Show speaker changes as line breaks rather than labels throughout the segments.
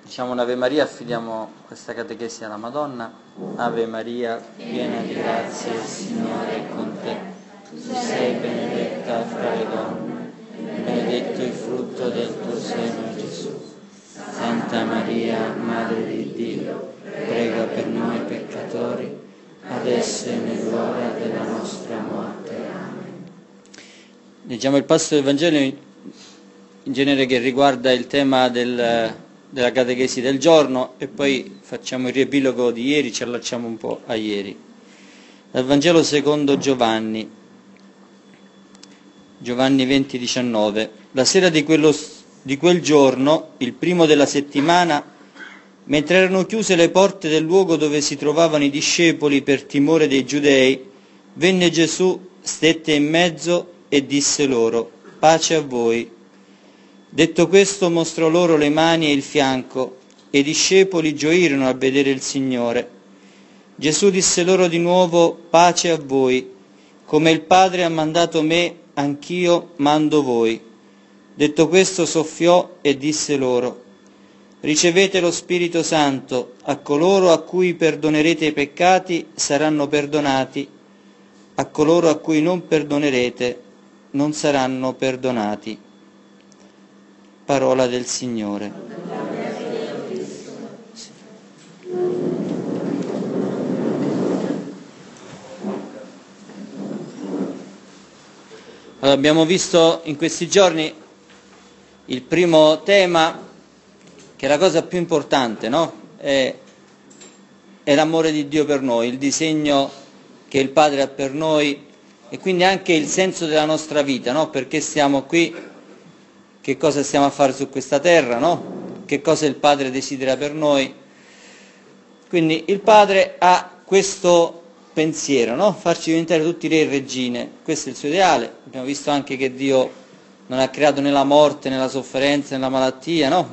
Diciamo un'Ave Maria, affidiamo questa catechesi alla Madonna. Ave Maria, piena di grazia, il Signore è con te. Tu sei benedetta fra le donne, benedetto il frutto del tuo seno, Gesù. Santa Maria, Madre di Dio, prega per noi peccatori, adesso e nell'ora della nostra morte. Amen. Leggiamo il passo del Vangelo in genere che riguarda il tema della catechesi del giorno e poi facciamo il riepilogo di ieri, ci allacciamo un po' a ieri. Dal Vangelo secondo Giovanni 20:19. La sera di quel giorno, il primo della settimana, mentre erano chiuse le porte del luogo dove si trovavano i discepoli per timore dei giudei, venne Gesù, stette in mezzo e disse loro: pace a voi. Detto questo mostrò loro le mani e il fianco, e i discepoli gioirono a vedere il Signore. Gesù disse loro di nuovo: pace a voi. Come il Padre ha mandato me, anch'io mando voi. Detto questo soffiò e disse loro: ricevete lo Spirito Santo. A coloro a cui perdonerete i peccati saranno perdonati, a coloro a cui non perdonerete non saranno perdonati. Parola del Signore. Allora, abbiamo visto in questi giorni il primo tema, che è la cosa più importante, no? È l'amore di Dio per noi, il disegno che il Padre ha per noi e quindi anche il senso della nostra vita, no? Perché siamo qui, che cosa stiamo a fare su questa terra, no? Che cosa il Padre desidera per noi. Quindi il Padre ha questo pensiero, no? Farci diventare tutti re e regine, questo è il suo ideale. Abbiamo visto anche che Dio non ha creato né la morte, né la sofferenza, né la malattia, no?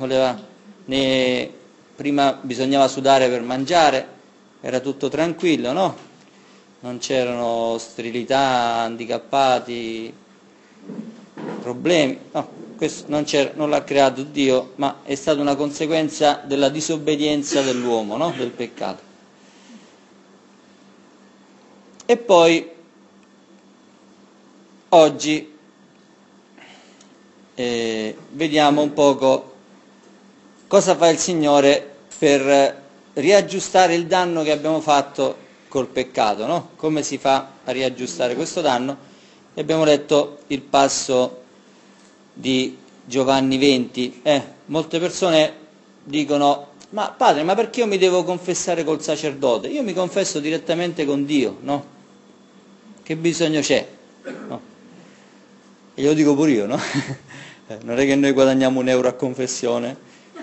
Prima bisognava sudare per mangiare, era tutto tranquillo, no? Non c'erano sterilità, handicappati, problemi, no. Questo non l'ha creato Dio, ma è stata una conseguenza della disobbedienza dell'uomo, no? Del peccato. E poi oggi vediamo un poco cosa fa il Signore per riaggiustare il danno che abbiamo fatto col peccato, no? Come si fa a riaggiustare questo danno? E abbiamo letto il passo di Giovanni 20. Molte persone dicono: ma padre, ma perché io mi devo confessare col sacerdote? Io mi confesso direttamente con Dio, no? Che bisogno c'è? No? E glielo dico pure io, no? Non è che noi guadagniamo €1 a confessione.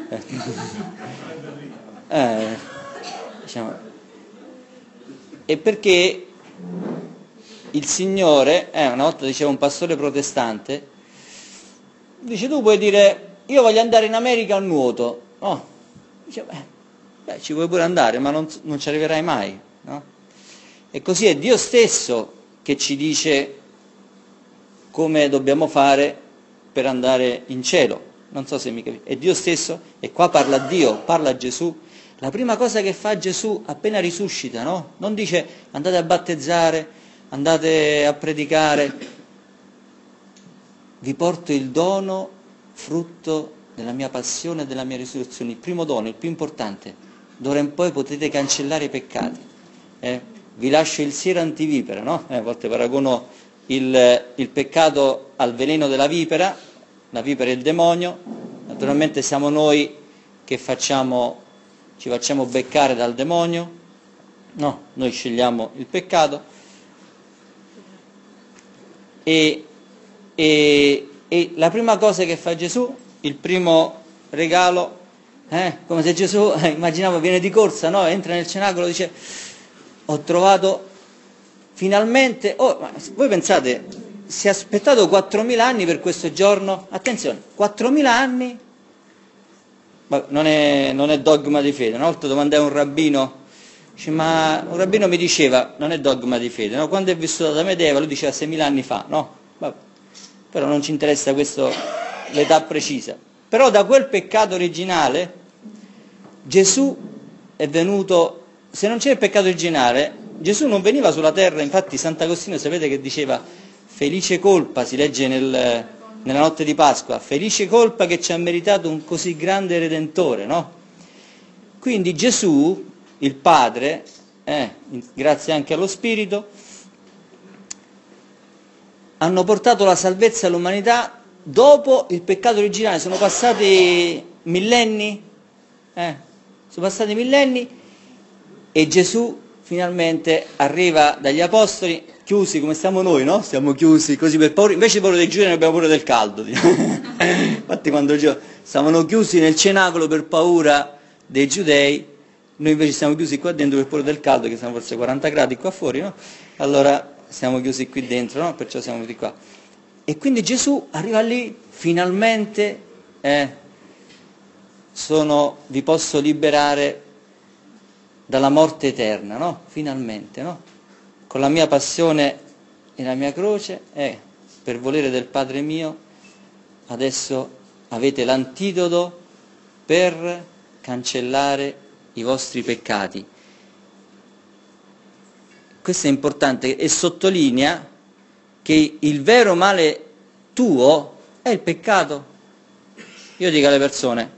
Diciamo. E perché il Signore, una volta diceva un pastore protestante, dice: tu puoi dire io voglio andare in America a nuoto, no? Dice, ci puoi pure andare, ma non ci arriverai mai, no? E così è Dio stesso che ci dice come dobbiamo fare per andare in cielo. Non so se mi capite. È Dio stesso, e qua parla Dio, parla Gesù. La prima cosa che fa Gesù appena risuscita, no? Non dice andate a battezzare, andate a predicare. Vi porto il dono, frutto della mia passione e della mia risurrezione, il primo dono, il più importante. D'ora in poi potete cancellare i peccati. Vi lascio il siero antivipera, no? A volte paragono il peccato al veleno della vipera, la vipera è il demonio, naturalmente siamo noi che ci facciamo beccare dal demonio, no? Noi scegliamo il peccato e la prima cosa che fa Gesù, il primo regalo, come se Gesù, immaginavo, viene di corsa, no? Entra nel cenacolo e dice: ho trovato finalmente, voi pensate, si è aspettato 4.000 anni per questo giorno? Attenzione, 4.000 anni? Non è dogma di fede. Una volta domandai a un rabbino, ma un rabbino mi diceva, non è dogma di fede, no? Quando è vissuto da Medeva, lui diceva 6.000 anni fa, no? Però non ci interessa questo, l'età precisa. Però da quel peccato originale Gesù è venuto, se non c'è il peccato originale, Gesù non veniva sulla terra. Infatti Sant'Agostino sapete che diceva felice colpa, si legge nella notte di Pasqua, felice colpa che ci ha meritato un così grande Redentore, no? Quindi Gesù, il Padre, grazie anche allo Spirito, hanno portato la salvezza all'umanità dopo il peccato originale. Sono passati millenni, sono passati millenni e Gesù finalmente arriva dagli apostoli, chiusi come stiamo noi, no? Stiamo chiusi così per paura, invece di paura dei giudei ne abbiamo paura del caldo. Infatti quando stavano chiusi nel cenacolo per paura dei giudei, noi invece siamo chiusi qua dentro per paura del caldo, che sono forse 40 gradi qua fuori, no? Allora siamo chiusi qui dentro, no? Perciò siamo venuti qua. E quindi Gesù arriva lì, finalmente, vi posso liberare dalla morte eterna, no? Finalmente, no? Con la mia passione e la mia croce, per volere del Padre mio, adesso avete l'antidoto per cancellare i vostri peccati. Questo è importante e sottolinea che il vero male tuo è il peccato. Io dico alle persone,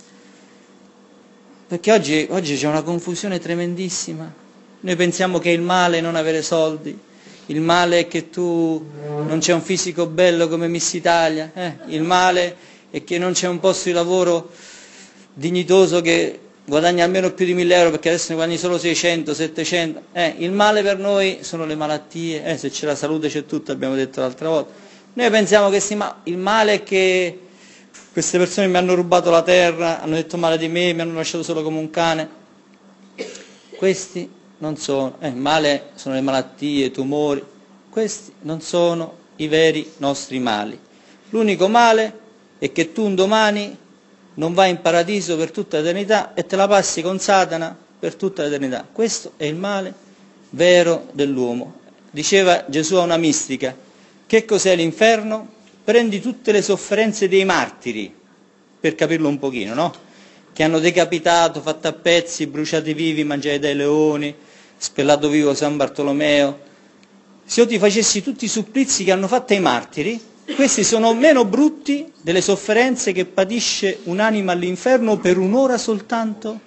perché oggi c'è una confusione tremendissima. Noi pensiamo che il male è non avere soldi, il male è che tu non c'è un fisico bello come Miss Italia, il male è che non c'è un posto di lavoro dignitoso che guadagni almeno più di 1.000 euro, perché adesso ne guadagni solo 600, 700. Il male per noi sono le malattie, se c'è la salute c'è tutto, abbiamo detto l'altra volta. Noi pensiamo che il male è che queste persone mi hanno rubato la terra, hanno detto male di me, mi hanno lasciato solo come un cane. Questi non sono, il male sono le malattie, i tumori, questi non sono i veri nostri mali. L'unico male è che tu un domani non vai in paradiso per tutta l'eternità e te la passi con Satana per tutta l'eternità. Questo è il male vero dell'uomo. Diceva Gesù a una mistica, che cos'è l'inferno? Prendi tutte le sofferenze dei martiri, per capirlo un pochino, no? Che hanno decapitato, fatto a pezzi, bruciati vivi, mangiati dai leoni, spellato vivo San Bartolomeo. Se io ti facessi tutti i supplizi che hanno fatto i martiri, questi sono meno brutti delle sofferenze che patisce un'anima all'inferno per un'ora soltanto.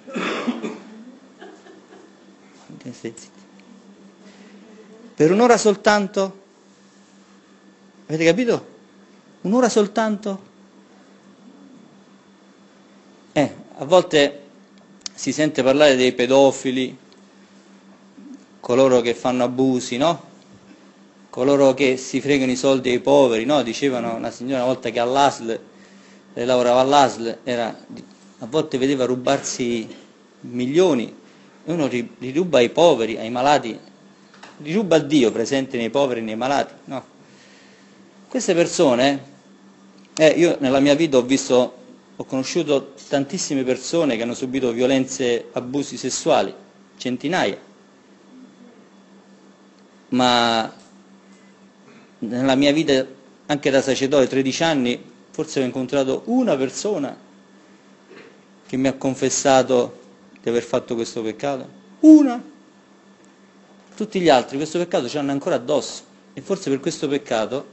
Per un'ora soltanto? Avete capito? Un'ora soltanto? A volte si sente parlare dei pedofili, coloro che fanno abusi, no? Coloro che si fregano i soldi ai poveri, no? Dicevano una signora una volta che all'ASL, lei lavorava all'ASL, a volte vedeva rubarsi milioni, e uno li ruba ai poveri, ai malati, li ruba a Dio presente nei poveri e nei malati, no? Queste persone, io nella mia vita ho conosciuto tantissime persone che hanno subito violenze, abusi sessuali, centinaia, ma nella mia vita, anche da sacerdote, 13 anni, forse ho incontrato una persona che mi ha confessato di aver fatto questo peccato. Una! Tutti gli altri questo peccato ce l'hanno ancora addosso e forse per questo peccato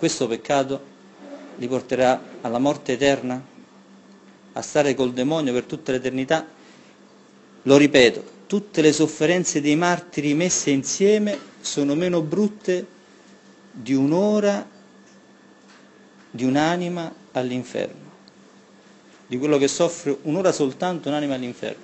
li porterà alla morte eterna, a stare col demonio per tutta l'eternità. Lo ripeto, tutte le sofferenze dei martiri messe insieme sono meno brutte di un'ora di un'anima all'inferno, di quello che soffre un'ora soltanto un'anima all'inferno.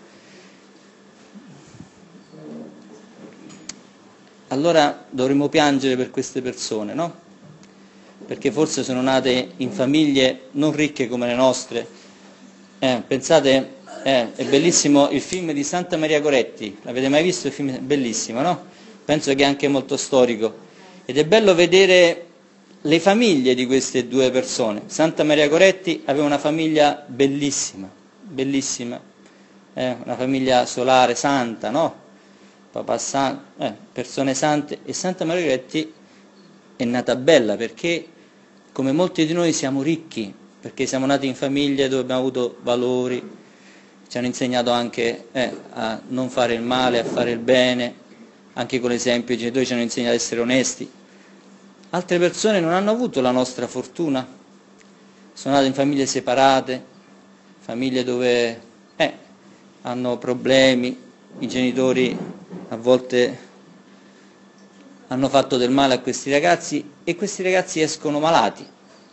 Allora dovremmo piangere per queste persone, no? Perché forse sono nate in famiglie non ricche come le nostre. Pensate, è bellissimo il film di Santa Maria Goretti, l'avete mai visto il film? È bellissimo, no? Penso che è anche molto storico. Ed è bello vedere le famiglie di queste due persone. Santa Maria Goretti aveva una famiglia bellissima, bellissima, una famiglia solare, santa, no? Papà santo, persone sante. E Santa Maria Goretti è nata bella perché, come molti di noi, siamo ricchi, perché siamo nati in famiglie dove abbiamo avuto valori, ci hanno insegnato anche a non fare il male, a fare il bene, anche con l'esempio i genitori ci hanno insegnato ad essere onesti. Altre persone non hanno avuto la nostra fortuna, sono nate in famiglie separate, famiglie dove hanno problemi, i genitori a volte hanno fatto del male a questi ragazzi e questi ragazzi escono malati.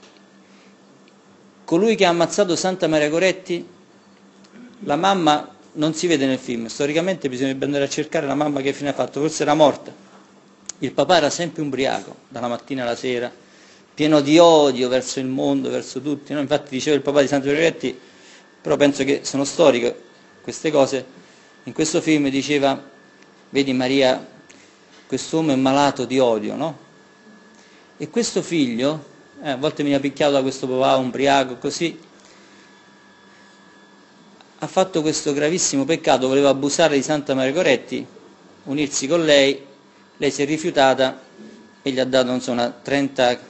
Colui che ha ammazzato Santa Maria Goretti, la mamma non si vede nel film, storicamente bisognerebbe andare a cercare la mamma che fine ha fatto, forse era morta. Il papà era sempre ubriaco, dalla mattina alla sera, pieno di odio verso il mondo, verso tutti, no? Infatti diceva il papà di Santa Maria Goretti, però penso che sono storiche queste cose, in questo film diceva, vedi Maria, quest'uomo è malato di odio, no? E questo figlio, a volte veniva picchiato da questo papà ubriaco, così, ha fatto questo gravissimo peccato, voleva abusare di Santa Maria Goretti, unirsi con lei si è rifiutata e gli ha dato, non so, una 30,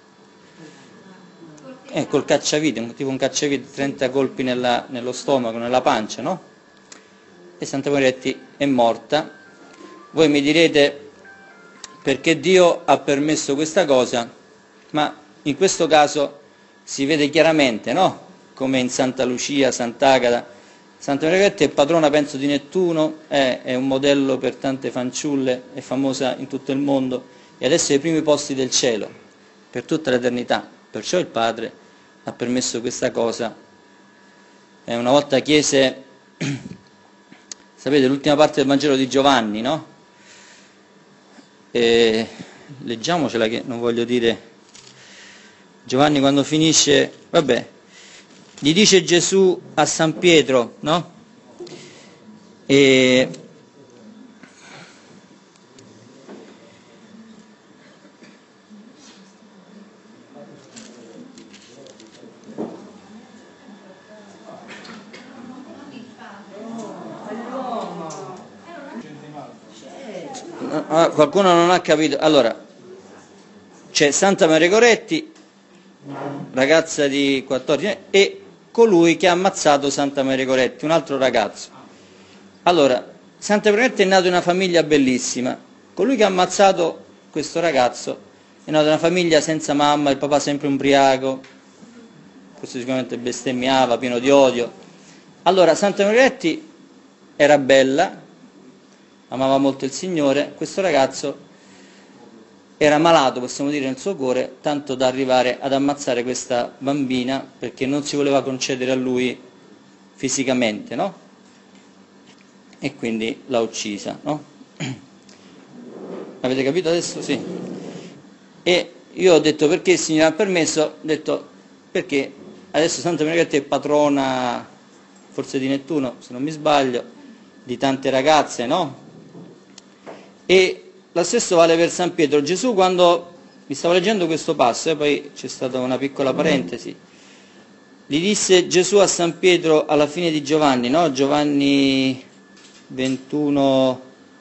col cacciavite, tipo un cacciavite, 30 colpi nello stomaco, nella pancia, no? E Santa Maria Goretti è morta. Voi mi direte perché Dio ha permesso questa cosa, ma in questo caso si vede chiaramente, no? Come in Santa Lucia, Sant'Agata. Santa Maria Goretti è patrona, penso, di Nettuno, è un modello per tante fanciulle, è famosa in tutto il mondo e adesso è ai primi posti del cielo, per tutta l'eternità. Perciò il Padre ha permesso questa cosa. Una volta chiese, sapete, l'ultima parte del Vangelo di Giovanni, no? Leggiamocela che non voglio dire. Giovanni quando finisce, vabbè, gli dice Gesù a San Pietro, no? Qualcuno non ha capito. Allora, c'è Santa Maria Goretti, ragazza di 14 anni, e colui che ha ammazzato Santa Maria Goretti, un altro ragazzo. Allora, Santa Maria Goretti è nato in una famiglia bellissima, colui che ha ammazzato questo ragazzo è nato in una famiglia senza mamma, il papà sempre ubriaco, forse sicuramente bestemmiava, pieno di odio. Allora, Santa Maria Goretti era bella, amava molto il Signore, questo ragazzo era malato, possiamo dire, nel suo cuore, tanto da arrivare ad ammazzare questa bambina perché non si voleva concedere a lui fisicamente, no? E quindi l'ha uccisa, no? Avete capito adesso? Sì. E io ho detto perché il Signore ha permesso, ho detto perché adesso Santa Maria Goretti è patrona, forse di Nettuno, se non mi sbaglio, di tante ragazze, no? E lo stesso vale per San Pietro. Gesù, quando mi stavo leggendo questo passo, poi c'è stata una piccola parentesi, gli disse Gesù a San Pietro alla fine di Giovanni, no? Giovanni 21,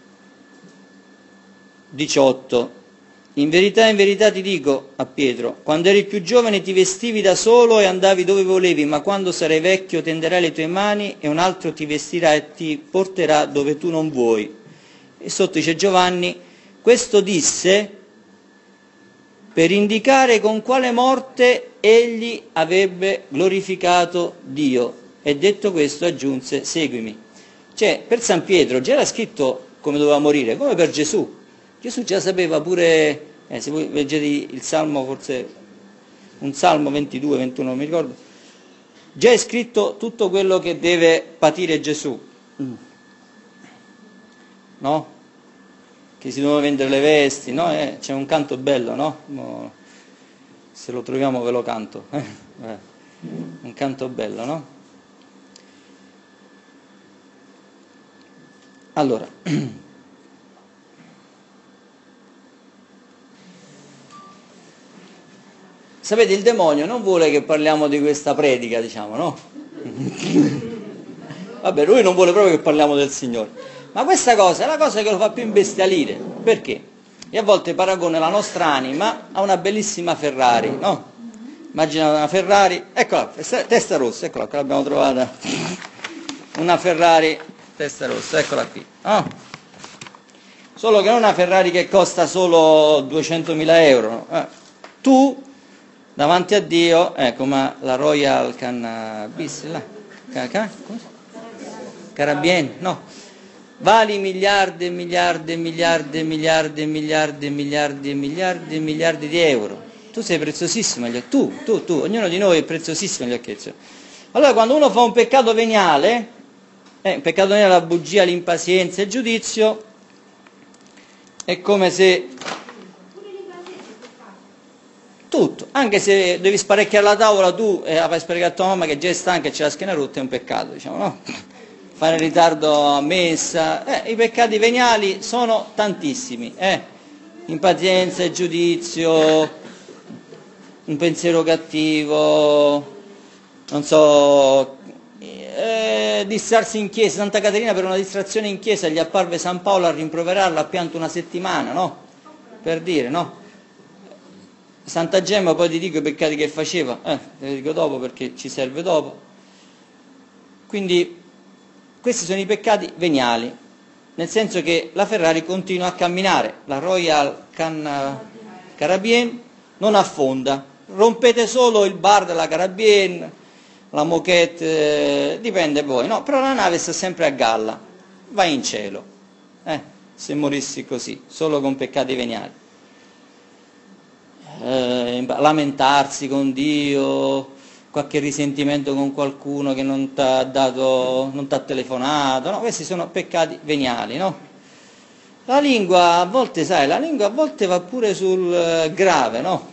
18, in verità ti dico a Pietro, quando eri più giovane ti vestivi da solo e andavi dove volevi, ma quando sarai vecchio tenderai le tue mani e un altro ti vestirà e ti porterà dove tu non vuoi. E sotto dice Giovanni, questo disse per indicare con quale morte egli avrebbe glorificato Dio. E detto questo aggiunse, seguimi. Cioè, per San Pietro già era scritto come doveva morire, come per Gesù. Gesù già sapeva pure, se voi leggete il Salmo, forse un Salmo 22, 21, non mi ricordo, già è scritto tutto quello che deve patire Gesù. No? Che si devono vendere le vesti, no? C'è un canto bello, no? Se lo troviamo ve lo canto. Un canto bello, no? Allora, sapete, il demonio non vuole che parliamo di questa predica, diciamo, no? Vabbè, lui non vuole proprio che parliamo del Signore. Ma questa cosa è la cosa che lo fa più imbestialire. Perché? E a volte paragona la nostra anima a una bellissima Ferrari, no? Immagina una Ferrari, eccola, testa rossa, eccola, qua l'abbiamo trovata. una Ferrari testa rossa, eccola qui. Oh. Solo che non una Ferrari che costa solo 200.000 euro. Tu, davanti a Dio, come la Royal Cannabis, Carabien, no, vali miliardi e miliardi e miliardi e miliardi e miliardi e miliardi e miliardi e miliardi di euro. Tu sei preziosissimo agli occhi, tu, ognuno di noi è preziosissimo agli occhi del Signore. Allora quando uno fa un peccato veniale, la bugia, l'impazienza, il giudizio, è come se tutto, anche se devi sparecchiare la tavola tu e la fai sparecchiare a tua mamma che già è stanca e c'è la schiena rotta, è un peccato, diciamo, no? Fare in ritardo a messa, i peccati veniali sono tantissimi, impazienza, il giudizio, un pensiero cattivo, non so, distrarsi in chiesa. Santa Caterina per una distrazione in chiesa gli apparve San Paolo a rimproverarla, ha pianto una settimana, no? Per dire, no? Santa Gemma, poi ti dico i peccati che faceva, te li dico dopo perché ci serve dopo. Quindi questi sono i peccati veniali, nel senso che la Ferrari continua a camminare, la Royal Carabien non affonda, rompete solo il bar della Carabien, la moquette, dipende voi, no? Però la nave sta sempre a galla, vai in cielo, se morissi così, solo con peccati veniali. Lamentarsi con Dio, qualche risentimento con qualcuno che non ti ha telefonato, no? Questi sono peccati veniali, no? La lingua a volte, sai, va pure sul grave, no?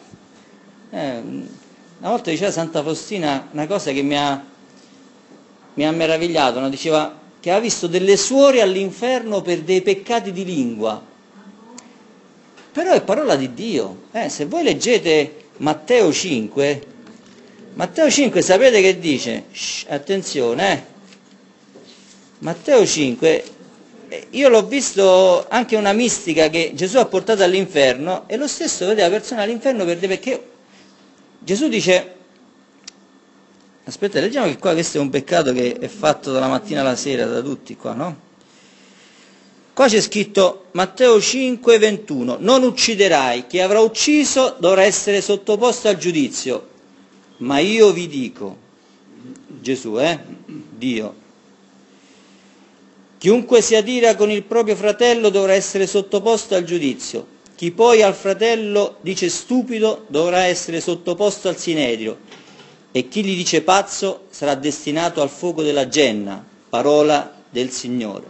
Una volta diceva Santa Faustina una cosa che mi ha meravigliato, no? Diceva che ha visto delle suore all'inferno per dei peccati di lingua, però è parola di Dio, se voi leggete Matteo 5 sapete che dice? Attenzione, Matteo 5, io l'ho visto anche una mistica che Gesù ha portato all'inferno, e lo stesso vedeva persone all'inferno perché Gesù dice, aspetta, leggiamo che qua questo è un peccato che è fatto dalla mattina alla sera da tutti qua, no? Qua c'è scritto Matteo 5, 21, non ucciderai, chi avrà ucciso dovrà essere sottoposto al giudizio, ma io vi dico, Gesù, Dio, chiunque si adira con il proprio fratello dovrà essere sottoposto al giudizio, chi poi al fratello dice stupido dovrà essere sottoposto al sinedrio, e chi gli dice pazzo sarà destinato al fuoco della genna, parola del Signore.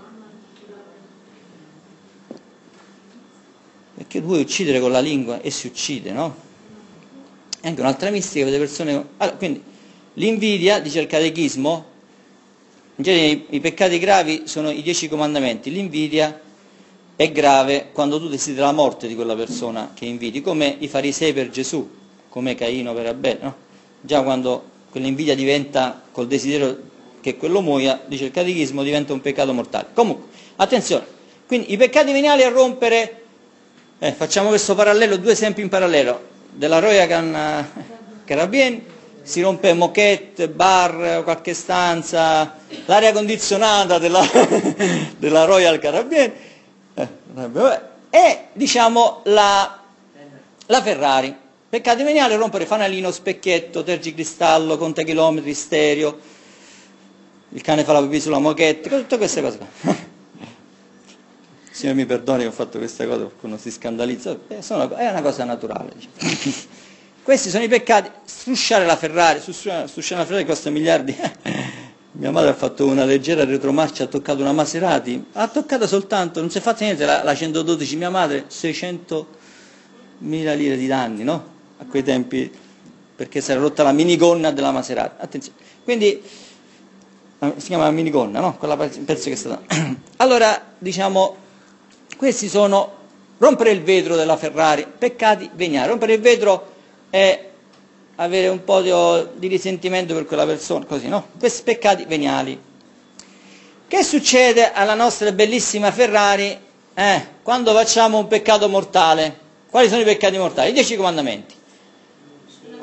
Perché vuoi uccidere con la lingua e si uccide, no? E anche un'altra mistica vede persone... Allora, quindi, l'invidia, dice il Catechismo, in genere i peccati gravi sono i 10 comandamenti, l'invidia è grave quando tu desideri la morte di quella persona che invidi, come i farisei per Gesù, come Caino per Abele, no? Già quando quell'invidia diventa col desiderio che quello muoia, dice il Catechismo, diventa un peccato mortale. Comunque, attenzione, quindi i peccati veniali a rompere... facciamo questo parallelo, due esempi in parallelo, della Royal Carabien, si rompe moquette, bar, qualche stanza, l'aria condizionata della Royal Carabien, e diciamo la Ferrari, peccati veniali, rompere fanalino, specchietto, tergicristallo, contachilometri, stereo, il cane fa la pipì sulla moquette, tutte queste cose qua. Signore mi perdoni che ho fatto questa cosa, qualcuno si scandalizza, è una cosa naturale. Diciamo. Questi sono i peccati, strusciare la Ferrari costa miliardi. Mia madre ha fatto una leggera retromarcia, ha toccato una Maserati, ha toccato soltanto, non si è fatto niente, la 112, mia madre 600.000 lire di danni, no? A quei tempi, perché si era rotta la minigonna della Maserati. Attenzione, quindi si chiama minigonna, no? Quella pezzo che è stata... Allora, diciamo... Questi sono rompere il vetro della Ferrari, peccati veniali. Rompere il vetro è avere un po' di risentimento per quella persona, così, no? Questi peccati veniali. Che succede alla nostra bellissima Ferrari quando facciamo un peccato mortale? Quali sono i peccati mortali? I 10 comandamenti.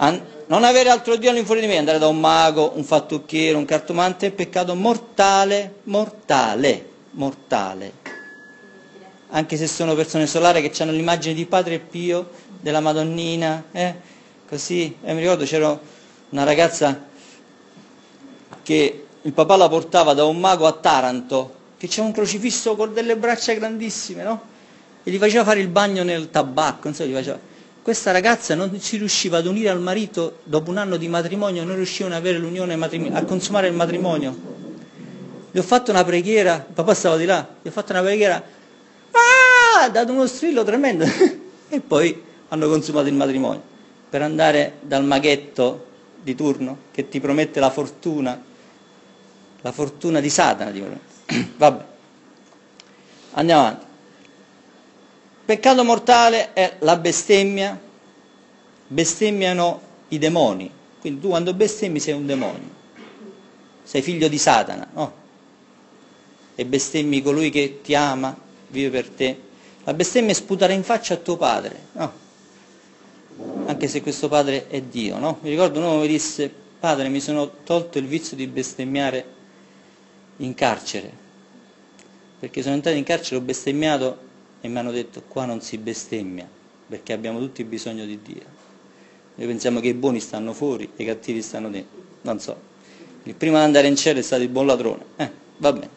non avere altro Dio all'infuori di me, andare da un mago, un fattucchiere, un cartomante, è peccato mortale, mortale, mortale. Anche se sono persone solari che hanno l'immagine di Padre Pio, della Madonnina, così. Mi ricordo c'era una ragazza che il papà la portava da un mago a Taranto, che c'era un crocifisso con delle braccia grandissime, no? E gli faceva fare il bagno nel tabacco, non so, gli faceva... Questa ragazza non si riusciva ad unire al marito dopo un anno di matrimonio, non riuscivano ad avere l'unione matrimoniale, a consumare il matrimonio. Gli ho fatto una preghiera, il papà stava di là, gli ho fatto una preghiera, ha dato uno strillo tremendo e poi hanno consumato il matrimonio. Per andare dal maghetto di turno che ti promette la fortuna di Satana, ti promette. Vabbè, andiamo avanti. Peccato mortale è la bestemmia, bestemmiano i demoni, quindi tu quando bestemmi sei un demonio, sei figlio di Satana, no? E bestemmi colui che ti ama, vive per te. La bestemmia è sputare in faccia a tuo padre, no? Anche se questo padre è Dio, no? Mi ricordo un uomo mi disse, padre, mi sono tolto il vizio di bestemmiare in carcere, perché sono entrato in carcere, ho bestemmiato e mi hanno detto, qua non si bestemmia, perché abbiamo tutti bisogno di Dio. Noi pensiamo che i buoni stanno fuori e i cattivi stanno dentro, non so. Il primo ad andare in cielo è stato il buon ladrone, va bene.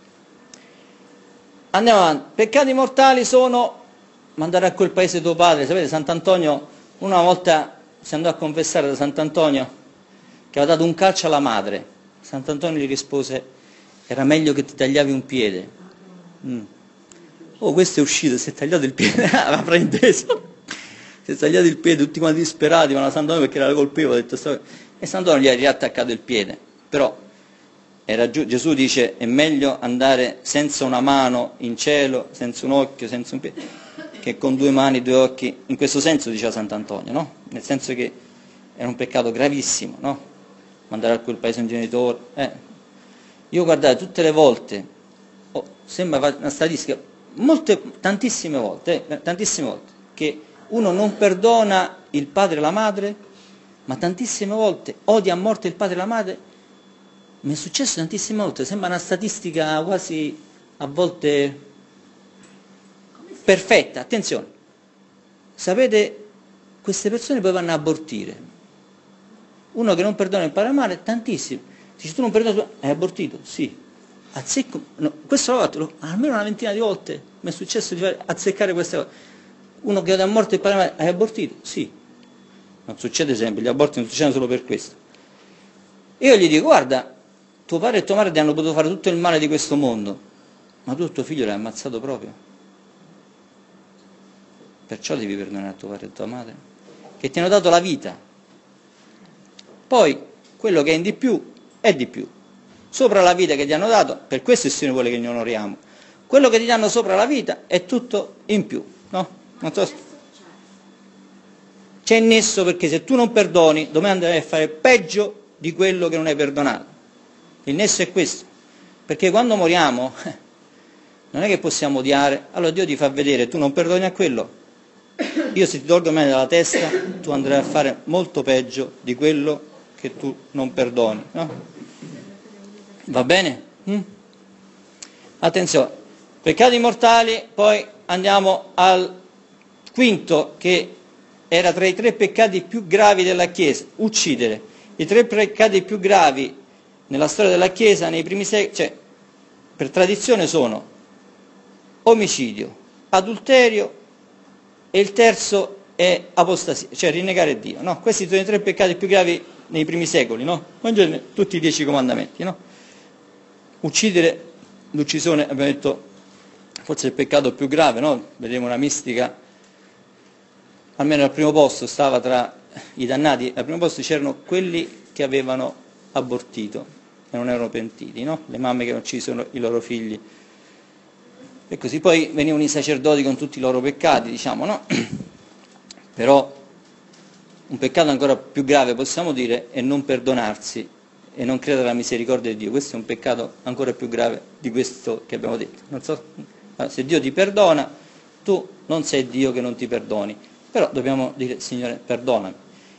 Andiamo avanti. Peccati mortali sono mandare a quel paese tuo padre. Sapete, Sant'Antonio, una volta si andò a confessare da Sant'Antonio che aveva dato un calcio alla madre. Sant'Antonio gli rispose, era meglio che ti tagliavi un piede. Oh, questo è uscito, si è tagliato il piede, aveva frainteso. Si è tagliato il piede, tutti quanti disperati, vanno a Sant'Antonio perché era colpevole, ha detto, e Sant'Antonio gli ha riattaccato il piede. Però Gesù dice, è meglio andare senza una mano in cielo, senza un occhio, senza un piede, che con 2 mani, 2 occhi. In questo senso diceva Sant'Antonio, no? Nel senso che era un peccato gravissimo, no? Mandare a quel paese un genitore. Io guardate, tutte le volte, sembra una statistica, tantissime volte, che uno non perdona il padre e la madre, ma tantissime volte odia a morte il padre e la madre. Mi è successo tantissime volte, sembra una statistica quasi a volte perfetta. Attenzione, sapete, queste persone poi vanno a abortire. Uno che non perdona il padre e la madre, tantissimi. Dici, tu non perdoni, hai abortito? Sì. Azzecco, no, questo l'ho fatto almeno una ventina di volte, mi è successo di azzeccare queste cose. Uno che odia a morte il padre e la madre, hai abortito? Sì. Non succede sempre, gli aborti non succedono solo per questo. Io gli dico, guarda, tuo padre e tua madre ti hanno potuto fare tutto il male di questo mondo, ma tu tuo figlio l'hai ammazzato proprio. Perciò devi perdonare a tuo padre e tua madre, che ti hanno dato la vita. Poi, quello che è in di più, è di più. Sopra la vita che ti hanno dato, per questo il Signore vuole che ne onoriamo. Quello che ti danno sopra la vita è tutto in più, no? Non so. C'è il nesso, perché se tu non perdoni, domani andrai a fare peggio di quello che non hai perdonato. Il nesso è questo, perché quando moriamo non è che possiamo odiare, allora Dio ti fa vedere, tu non perdoni a quello, io se ti tolgo il male dalla testa, tu andrai a fare molto peggio di quello che tu non perdoni, no? Va bene? Attenzione, peccati mortali, poi andiamo al quinto, che era tra i 3 peccati più gravi della Chiesa, uccidere. I 3 peccati più gravi nella storia della Chiesa, nei primi secoli, cioè per tradizione sono omicidio, adulterio e il terzo è apostasia, cioè rinnegare Dio, no? Questi sono i 3 peccati più gravi nei primi secoli, no? Ma in genere tutti i 10 comandamenti, no? Uccidere, l'uccisione, abbiamo detto, forse è il peccato più grave, no? Vedremo una mistica, almeno al primo posto stava tra i dannati, al primo posto c'erano quelli che avevano abortito e non erano pentiti, no? Le mamme che hanno ucciso i loro figli. E così poi venivano i sacerdoti con tutti i loro peccati, diciamo, no? Però un peccato ancora più grave, possiamo dire, è non perdonarsi e non credere alla misericordia di Dio. Questo è un peccato ancora più grave di questo che abbiamo detto. Non so, se Dio ti perdona, tu non sei Dio che non ti perdoni, però dobbiamo dire, Signore, perdonami.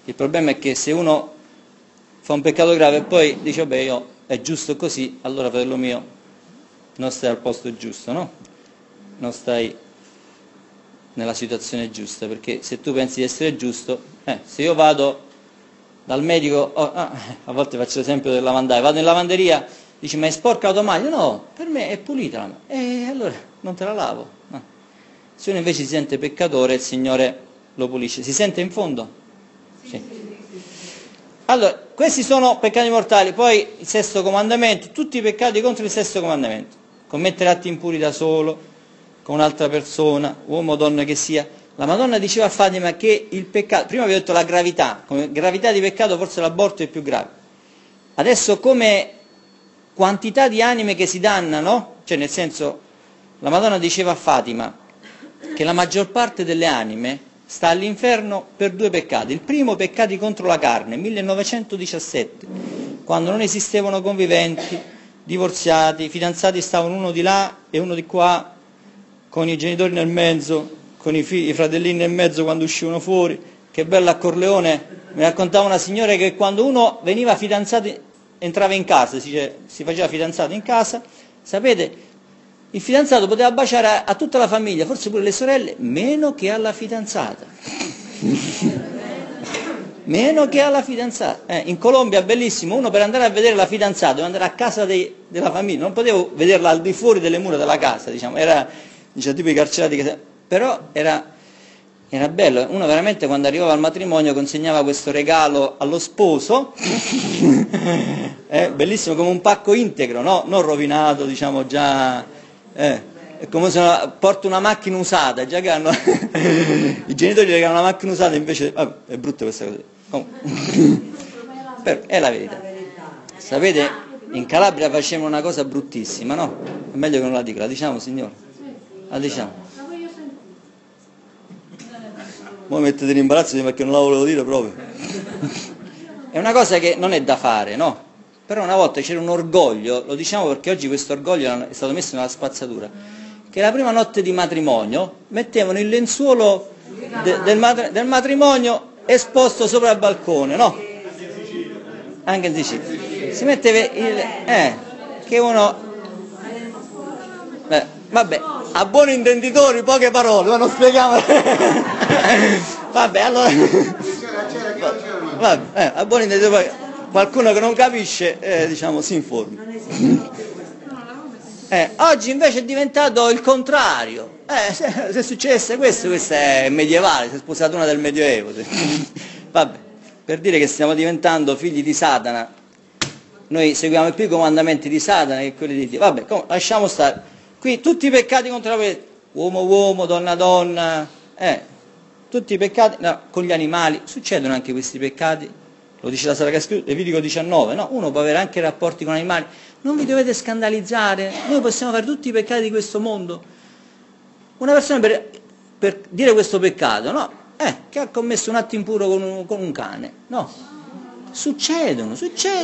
Il problema è che se uno fa un peccato grave e poi dice, vabbè, io è giusto così, allora fratello mio, non stai al posto giusto, no? Non stai nella situazione giusta, perché se tu pensi di essere giusto, se io vado dal medico, a volte faccio l'esempio del lavandaio, vado in lavanderia, dici, ma è sporca la tua maglia? No, per me è pulita la maglia, e allora non te la lavo. No. Se uno invece si sente peccatore, il Signore lo pulisce. Si sente in fondo? Sì. Allora, questi sono peccati mortali, poi il sesto comandamento, tutti i peccati contro il sesto comandamento. Commettere atti impuri da solo, con un'altra persona, uomo o donna che sia. La Madonna diceva a Fatima che il peccato, prima vi ho detto la gravità, come gravità di peccato forse l'aborto è più grave. Adesso come quantità di anime che si dannano, cioè nel senso, la Madonna diceva a Fatima che la maggior parte delle anime sta all'inferno per 2 peccati. Il primo, peccati contro la carne, 1917, quando non esistevano conviventi, divorziati, i fidanzati stavano uno di là e uno di qua, con i genitori nel mezzo, con i fratellini nel mezzo quando uscivano fuori. Che bello a Corleone, mi raccontava una signora che quando uno veniva fidanzato, entrava in casa, si faceva fidanzato in casa, sapete, il fidanzato poteva baciare a tutta la famiglia, forse pure le sorelle, meno che alla fidanzata. Meno che alla fidanzata. In Colombia, bellissimo, uno per andare a vedere la fidanzata doveva andare a casa della famiglia, non potevo vederla al di fuori delle mura della casa, diciamo, era tipo i carcerati, però era bello, uno veramente quando arrivava al matrimonio consegnava questo regalo allo sposo, bellissimo, come un pacco integro, no? Non rovinato, diciamo già, è come se porta una macchina usata, già che hanno i genitori gli regalano una macchina usata, invece, è brutta questa cosa, però è la verità. Sapete, in Calabria facevano una cosa bruttissima, no? È meglio che non la dica, la diciamo, signore? La diciamo. Voi mettete in imbarazzo perché non la volevo dire proprio. È una cosa che non è da fare, no? Però una volta c'era un orgoglio, lo diciamo perché oggi questo orgoglio è stato messo nella spazzatura, che la prima notte di matrimonio mettevano il lenzuolo del matrimonio esposto sopra il balcone, no? Anche in Sicilia. Si metteva che uno... vabbè, a buoni intenditori poche parole, ma non spieghiamo. Vabbè, allora... vabbè, a buoni intenditori, qualcuno che non capisce, diciamo, si informa. Oggi invece è diventato il contrario. Se è successo questo è medievale, si è sposata una del Medioevo. Vabbè, per dire che stiamo diventando figli di Satana. Noi seguiamo più i comandamenti di Satana che quelli di Dio. Vabbè, lasciamo stare. Qui tutti i peccati contro la uomo, donna, tutti i peccati, no, con gli animali, succedono anche questi peccati, lo dice la Sacra Scrittura, Levitico 19, no? Uno può avere anche rapporti con animali, non vi dovete scandalizzare, noi possiamo fare tutti i peccati di questo mondo. Una persona per dire questo peccato, no? Che ha commesso un atto impuro con un cane, no? Succedono.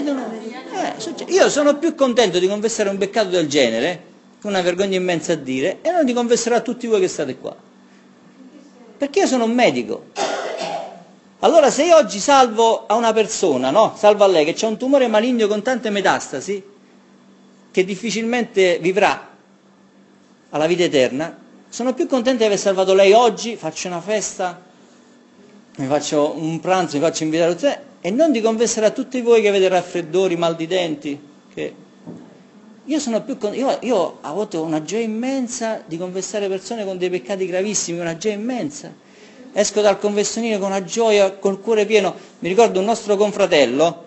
Io sono più contento di confessare un peccato del genere, che una vergogna immensa a dire, e non di confessare a tutti voi che state qua. Perché io sono un medico. Allora se io oggi salvo a una persona, no? Salvo a lei che ha un tumore maligno con tante metastasi, che difficilmente vivrà alla vita eterna, sono più contento di aver salvato lei oggi, faccio una festa, mi faccio un pranzo, mi faccio invitare a te, e non di confessare a tutti voi che avete raffreddori, mal di denti, che... Io sono più io ho avuto una gioia immensa di confessare persone con dei peccati gravissimi, una gioia immensa. Esco dal confessionile con una gioia, col cuore pieno. Mi ricordo un nostro confratello,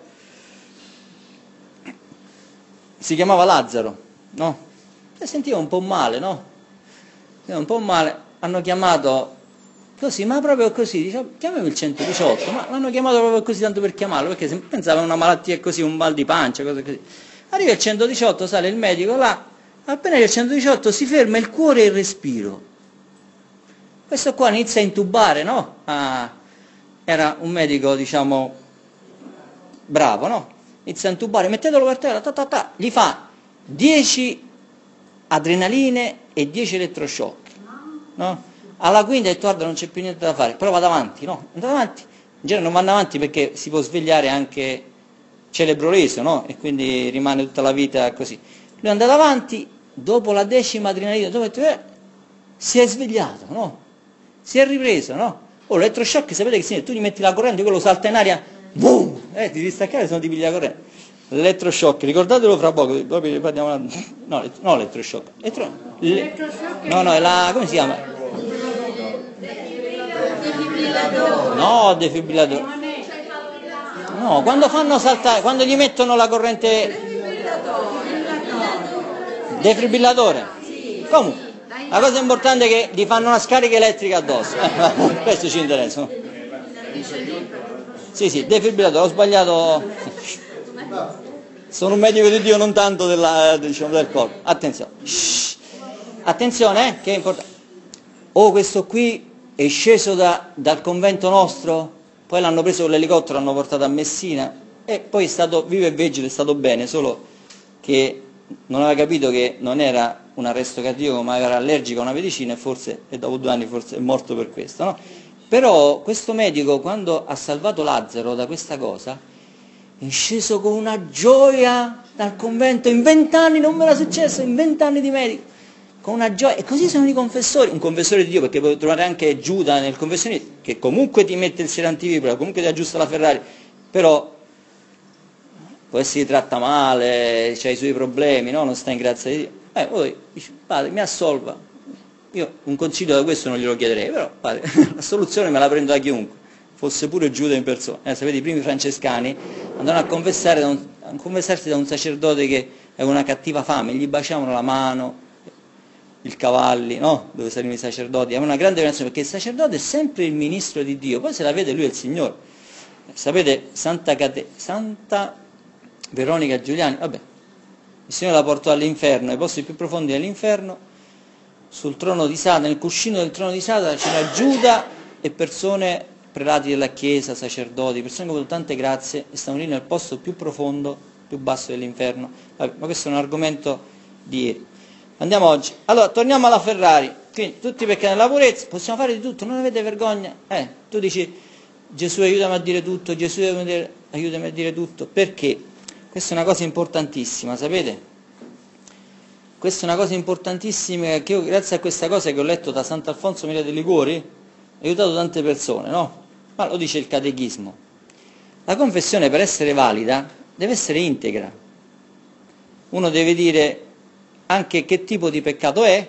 si chiamava Lazzaro, no? Si sentiva un po' male, no? Un po' male, hanno chiamato così, ma proprio così, dice, chiamiamo il 118, ma l'hanno chiamato proprio così tanto per chiamarlo, perché pensava a una malattia così, un mal di pancia, cose così. Arriva il 118, sale il medico là, appena il 118 si ferma il cuore e il respiro. Questo qua inizia a intubare, no? Era un medico, diciamo, bravo, no? Inizia a intubare, mettetelo per terra, gli fa 10 adrenaline e 10 elettroshock, no? Alla quinta ha detto, guarda, non c'è più niente da fare, però vado avanti, no? Andate avanti, genere non vanno avanti perché si può svegliare anche celebro reso, no? E quindi rimane tutta la vita così. Lui è andato avanti, dopo la 10ª adrenalina, si è svegliato, no? Si è ripreso, no? Oh, l'elettroshock, sapete che significa? Tu gli metti la corrente, quello salta in aria, boom! Ti devi staccare, se no ti pigli la corrente. L'elettroshock, ricordatelo fra poco, dopo parliamo no, l'elettroshock. No, è la, come si chiama? No, defibrillatore. No, quando fanno saltare, quando gli mettono la corrente... Defibrillatore. Comunque, la cosa importante è che gli fanno una scarica elettrica addosso. Questo ci interessa. Sì, defibrillatore, ho sbagliato. Sono un medico di Dio, non tanto del corpo. Attenzione. Attenzione, che è importante. Questo qui è sceso dal convento nostro, poi l'hanno preso con l'elicottero, l'hanno portato a Messina e poi è stato vivo e vegeto, è stato bene, solo che non aveva capito che non era un arresto cardiaco ma era allergico a una medicina e dopo 2 anni forse è morto per questo, no? Però questo medico, quando ha salvato Lazzaro da questa cosa, è sceso con una gioia dal convento, in 20 anni non me era successo, in 20 anni di medico, con una gioia, e così sono i confessori, un confessore di Dio, perché puoi trovare anche Giuda nel confessionista, che comunque ti mette il sera antivibra, comunque ti aggiusta la Ferrari, però può essere ti tratta male, c'ha i suoi problemi, no? Non sta in grazia di Dio. Poi dici, padre, mi assolva. Io un consiglio da questo non glielo chiederei, però padre, la soluzione me la prendo da chiunque, fosse pure Giuda in persona. Sapete, i primi francescani andavano a confessarsi da un sacerdote che aveva una cattiva fame, gli baciavano la mano, i cavalli, no? Dove salivano i sacerdoti, aveva una grande venerazione, perché il sacerdote è sempre il ministro di Dio, poi se la vede lui è il Signore. Sapete, Santa Veronica Giuliani, vabbè, il Signore la portò all'inferno, ai posti più profondi dell'inferno, sul trono di Satana, nel cuscino del trono di Satana c'era Giuda e persone, prelati della Chiesa, sacerdoti, persone che avevano tante grazie e stavano lì nel posto più profondo, più basso dell'inferno. Vabbè, ma questo è un argomento di ieri. Andiamo oggi. Allora, torniamo alla Ferrari. Quindi, tutti peccati nella purezza, possiamo fare di tutto, non avete vergogna. Tu dici, Gesù aiutami a dire tutto, Gesù aiutami a dire tutto. Perché? Questa è una cosa importantissima, sapete? Questa è una cosa importantissima che io, grazie a questa cosa che ho letto da Sant'Alfonso Maria de Liguori, ho aiutato tante persone, no? Ma lo dice il catechismo. La confessione, per essere valida, deve essere integra. Uno deve dire anche che tipo di peccato è,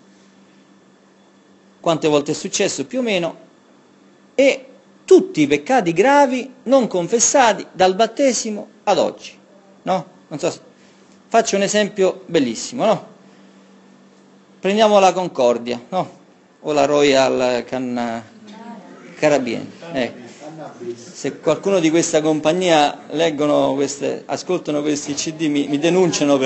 quante volte è successo più o meno, e tutti i peccati gravi non confessati dal battesimo ad oggi, no? Non so se... Faccio un esempio bellissimo, no? Prendiamo la Concordia, no? O la Royal Carabinieri. Se qualcuno di questa compagnia ascoltano questi CD mi denunciano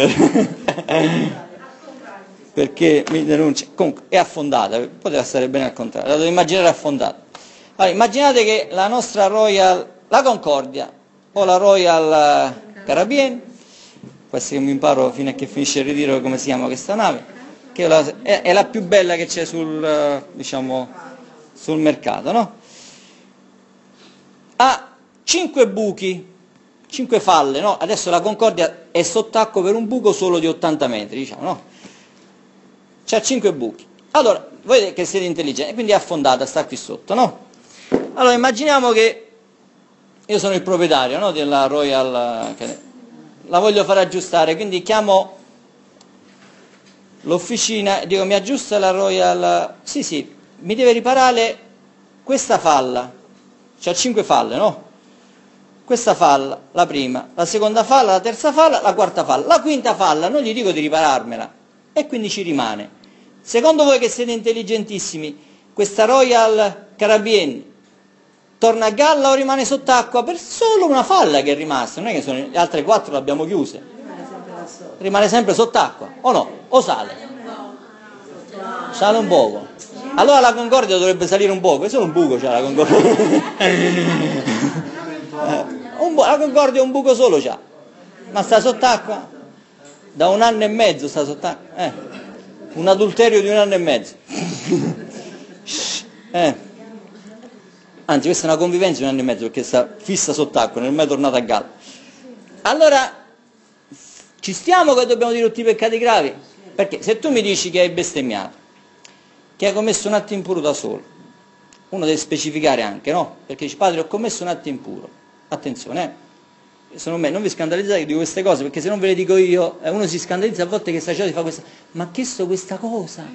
perché mi denunciano. Comunque è affondata, poteva stare bene al contrario, la devo immaginare affondata. Allora, immaginate che la nostra la Concordia o la Royal Carabinieri, questa che mi imparo fino a che finisce il ritiro come si chiama questa nave, che è la più bella che c'è sul mercato, no? Ha 5 buchi, 5 falle, no? Adesso la Concordia è sott'acqua per un buco solo di 80 metri, diciamo, no? C'ha 5 buchi. Allora, voi che siete intelligenti, quindi è affondata, sta qui sotto, no? Allora, immaginiamo che io sono il proprietario, no? Della Royal, la voglio fare aggiustare, quindi chiamo l'officina e dico mi aggiusta la Royal, sì, mi deve riparare questa falla, c'ha 5 falle, no? Questa falla, la prima, la seconda falla, la terza falla, la quarta falla, la quinta falla, non gli dico di ripararmela, e quindi ci rimane. Secondo voi che siete intelligentissimi, questa Royal Carabinieri torna a galla o rimane sott'acqua per solo una falla che è rimasta? Non è che le altre 4 le abbiamo chiuse. Rimane sempre sott'acqua, o no? O sale? Sale un poco. Allora la Concordia dovrebbe salire un poco, è solo un buco c'ha la Concordia. La Concordia un buco solo c'ha, ma sta sott'acqua? Da 1 anno e mezzo sta sott'acqua. Un adulterio di 1 anno e mezzo. anzi questa è una convivenza di 1 anno e mezzo, perché sta fissa sott'acqua, non è mai tornata a galla. Allora, ci stiamo che dobbiamo dire tutti i peccati gravi? Perché se tu mi dici che hai bestemmiato, che hai commesso un atto impuro da solo, uno deve specificare anche, no? Perché dice, padre, ho commesso un atto impuro. Attenzione, sono me, non vi scandalizzate di queste cose, perché se non ve le dico io, uno si scandalizza a volte che sacerdote fa questa, ma che sto questa cosa?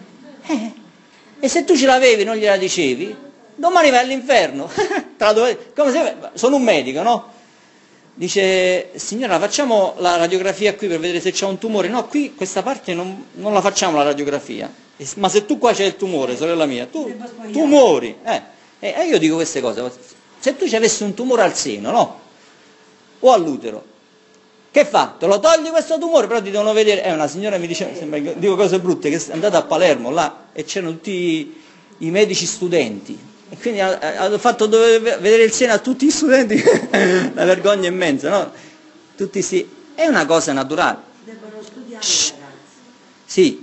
E se tu ce l'avevi e non gliela dicevi, domani vai all'inferno. Come se, sono un medico, no? Dice, signora, facciamo la radiografia qui per vedere se c'è un tumore. No, qui questa parte non la facciamo la radiografia. Ma se tu qua c'è il tumore, sorella mia, tu muori. E io dico queste cose. Se tu ci avessi un tumore al seno, no? O all'utero, che fa? Te lo togli questo tumore, però ti devono vedere. Una signora mi dice, dico cose brutte, che è andata a Palermo là e c'erano tutti i medici studenti. E quindi hanno fatto vedere il seno a tutti gli studenti, una vergogna immensa, no? Tutti sì. È una cosa naturale.
Devono studiare, ragazzi.
Sì.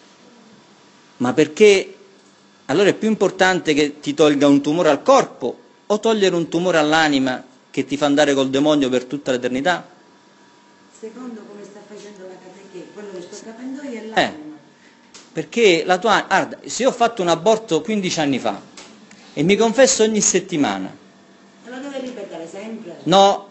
Ma perché allora è più importante che ti tolga un tumore al corpo o togliere un tumore all'anima che ti fa andare col demonio per tutta l'eternità?
Secondo come sta facendo la cateche, quello che sto capendo io è l'anima.
Perché la tua guarda, se io ho fatto un aborto 15 anni fa e mi confesso ogni settimana.
E lo deve ripetere sempre?
No.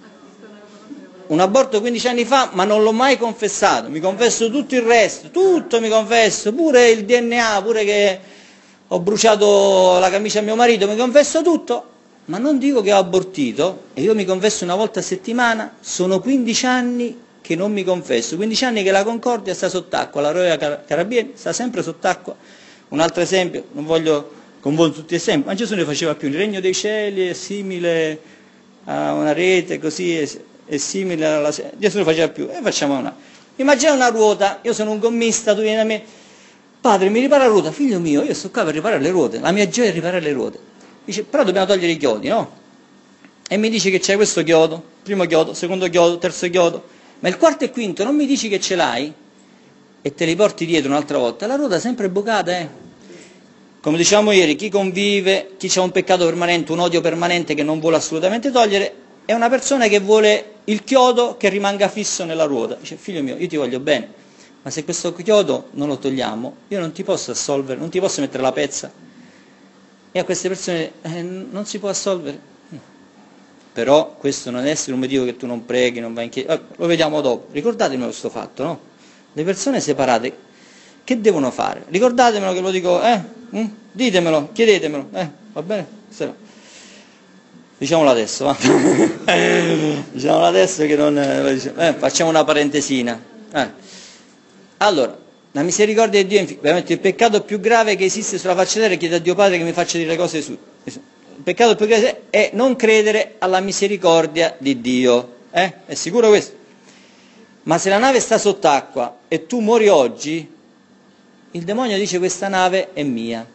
Un aborto 15 anni fa, ma non l'ho mai confessato, mi confesso tutto il resto, tutto mi confesso, pure il DNA, pure che ho bruciato la camicia a mio marito, mi confesso tutto, ma non dico che ho abortito, e io mi confesso una volta a settimana, sono 15 anni che non mi confesso, 15 anni che la Concordia sta sott'acqua, la Royal Carabinieri sta sempre sott'acqua. Un altro esempio, non voglio convolgere tutti gli esempi, ma Gesù ne faceva più, il regno dei cieli è simile a una rete, così è simile alla... Gesù ne faceva più, e facciamo una. Immagina una ruota, io sono un gommista, tu vieni da me, padre mi ripara la ruota, figlio mio, io sto qua per riparare le ruote, la mia gioia è riparare le ruote. Dice, però dobbiamo togliere i chiodi, no? E mi dici che c'è questo chiodo, primo chiodo, secondo chiodo, terzo chiodo, ma il quarto e quinto non mi dici che ce l'hai e te li porti dietro un'altra volta, la ruota è sempre bucata, Come dicevamo ieri, chi convive, chi ha un peccato permanente, un odio permanente che non vuole assolutamente togliere, è una persona che vuole il chiodo che rimanga fisso nella ruota. Dice, figlio mio, io ti voglio bene, ma se questo chiodo non lo togliamo, io non ti posso assolvere, non ti posso mettere la pezza. E a queste persone non si può assolvere. Però questo non è essere un motivo che tu non preghi, non vai in chiesa. Lo vediamo dopo. Ricordatevi questo fatto, no? Le persone separate, che devono fare? Ricordatemelo che lo dico, ditemelo, chiedetemelo, va bene? Diciamolo adesso, va? Diciamolo adesso che non... facciamo una parentesina. Allora, la misericordia di Dio, veramente il peccato più grave che esiste sulla faccia della terra, chiede a Dio Padre che mi faccia dire le cose su. Il peccato più grave è non credere alla misericordia di Dio. È sicuro questo? Ma se la nave sta sott'acqua e tu muori oggi, il demonio dice questa nave è mia.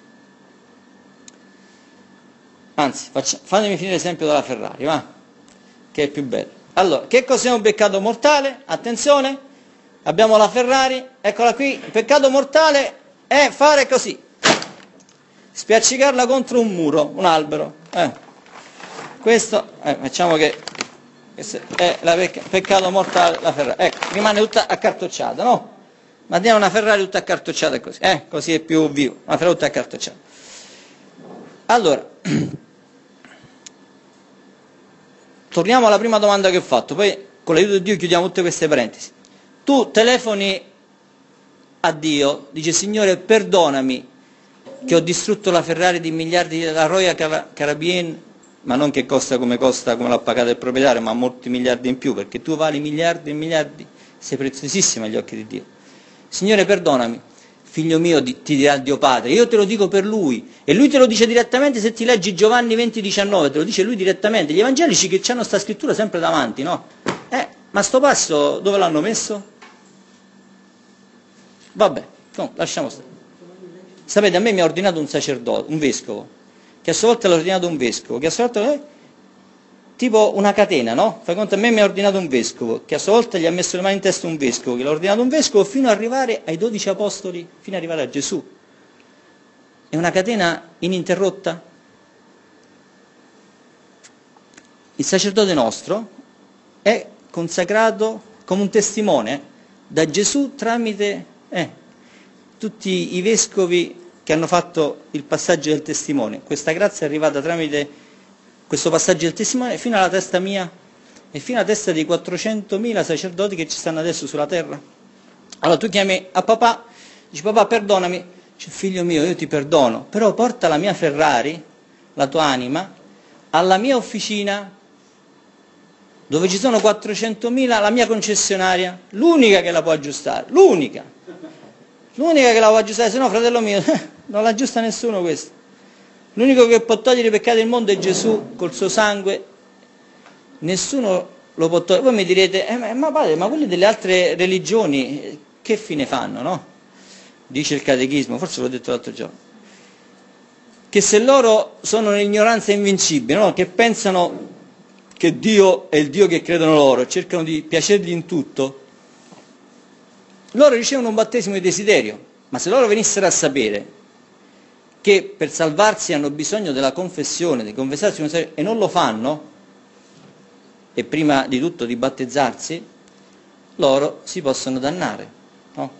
Anzi, fatemi finire l'esempio della Ferrari, va? Che è più bello. Allora, che cos'è un peccato mortale? Attenzione, abbiamo la Ferrari, eccola qui, il peccato mortale è fare così, spiaccicarla contro un muro, un albero. Questo, facciamo che questo è il peccato mortale, la Ferrari. Ecco, rimane tutta accartocciata, no? Ma diamo una Ferrari tutta accartocciata così, così è più vivo, una Ferrari tutta accartocciata. Allora, torniamo alla prima domanda che ho fatto, poi con l'aiuto di Dio chiudiamo tutte queste parentesi. Tu telefoni a Dio, dici Signore perdonami che ho distrutto la Ferrari di miliardi della Royal Carabinieri, ma non che costa come l'ha pagata il proprietario, ma molti miliardi in più, perché tu vali miliardi e miliardi, sei preziosissimo agli occhi di Dio. Signore perdonami, figlio mio, ti dirà Dio Padre, io te lo dico per lui, e lui te lo dice direttamente se ti leggi Giovanni 20,19, te lo dice lui direttamente, gli evangelici che hanno sta scrittura sempre davanti, no? Ma sto passo dove l'hanno messo? Vabbè, no, lasciamo stare. Sapete, a me mi ha ordinato un sacerdote, un vescovo, che a sua volta l'ha ordinato un vescovo, che a sua volta... tipo una catena, no? Fai conto, a me mi ha ordinato un vescovo, che a sua volta gli ha messo le mani in testa un vescovo, che l'ha ordinato un vescovo fino ad arrivare ai 12 apostoli, fino ad arrivare a Gesù. È una catena ininterrotta? il sacerdote nostro è consacrato come un testimone da Gesù tramite tutti i vescovi che hanno fatto il passaggio del testimone. Questa grazia è arrivata tramite questo passaggio del testimone fino alla testa mia e fino alla testa dei 400.000 sacerdoti che ci stanno adesso sulla terra. Allora tu chiami a papà, dici papà perdonami, dice figlio mio io ti perdono, però porta la mia Ferrari, la tua anima, alla mia officina dove ci sono 400.000, la mia concessionaria, l'unica che la può aggiustare, l'unica che la può aggiustare, se no fratello mio non l'aggiusta nessuno questo. L'unico che può togliere i peccati del mondo è Gesù col suo sangue, nessuno lo può togliere. Voi mi direte, ma padre, ma quelli delle altre religioni che fine fanno, no? Dice il catechismo, forse l'ho detto l'altro giorno, che se loro sono un'ignoranza invincibile, no? Che pensano che Dio è il Dio che credono loro, cercano di piacergli in tutto, loro ricevono un battesimo di desiderio, ma se loro venissero a sapere che per salvarsi hanno bisogno della confessione, di confessarsi e non lo fanno, e prima di tutto di battezzarsi, loro si possono dannare, no?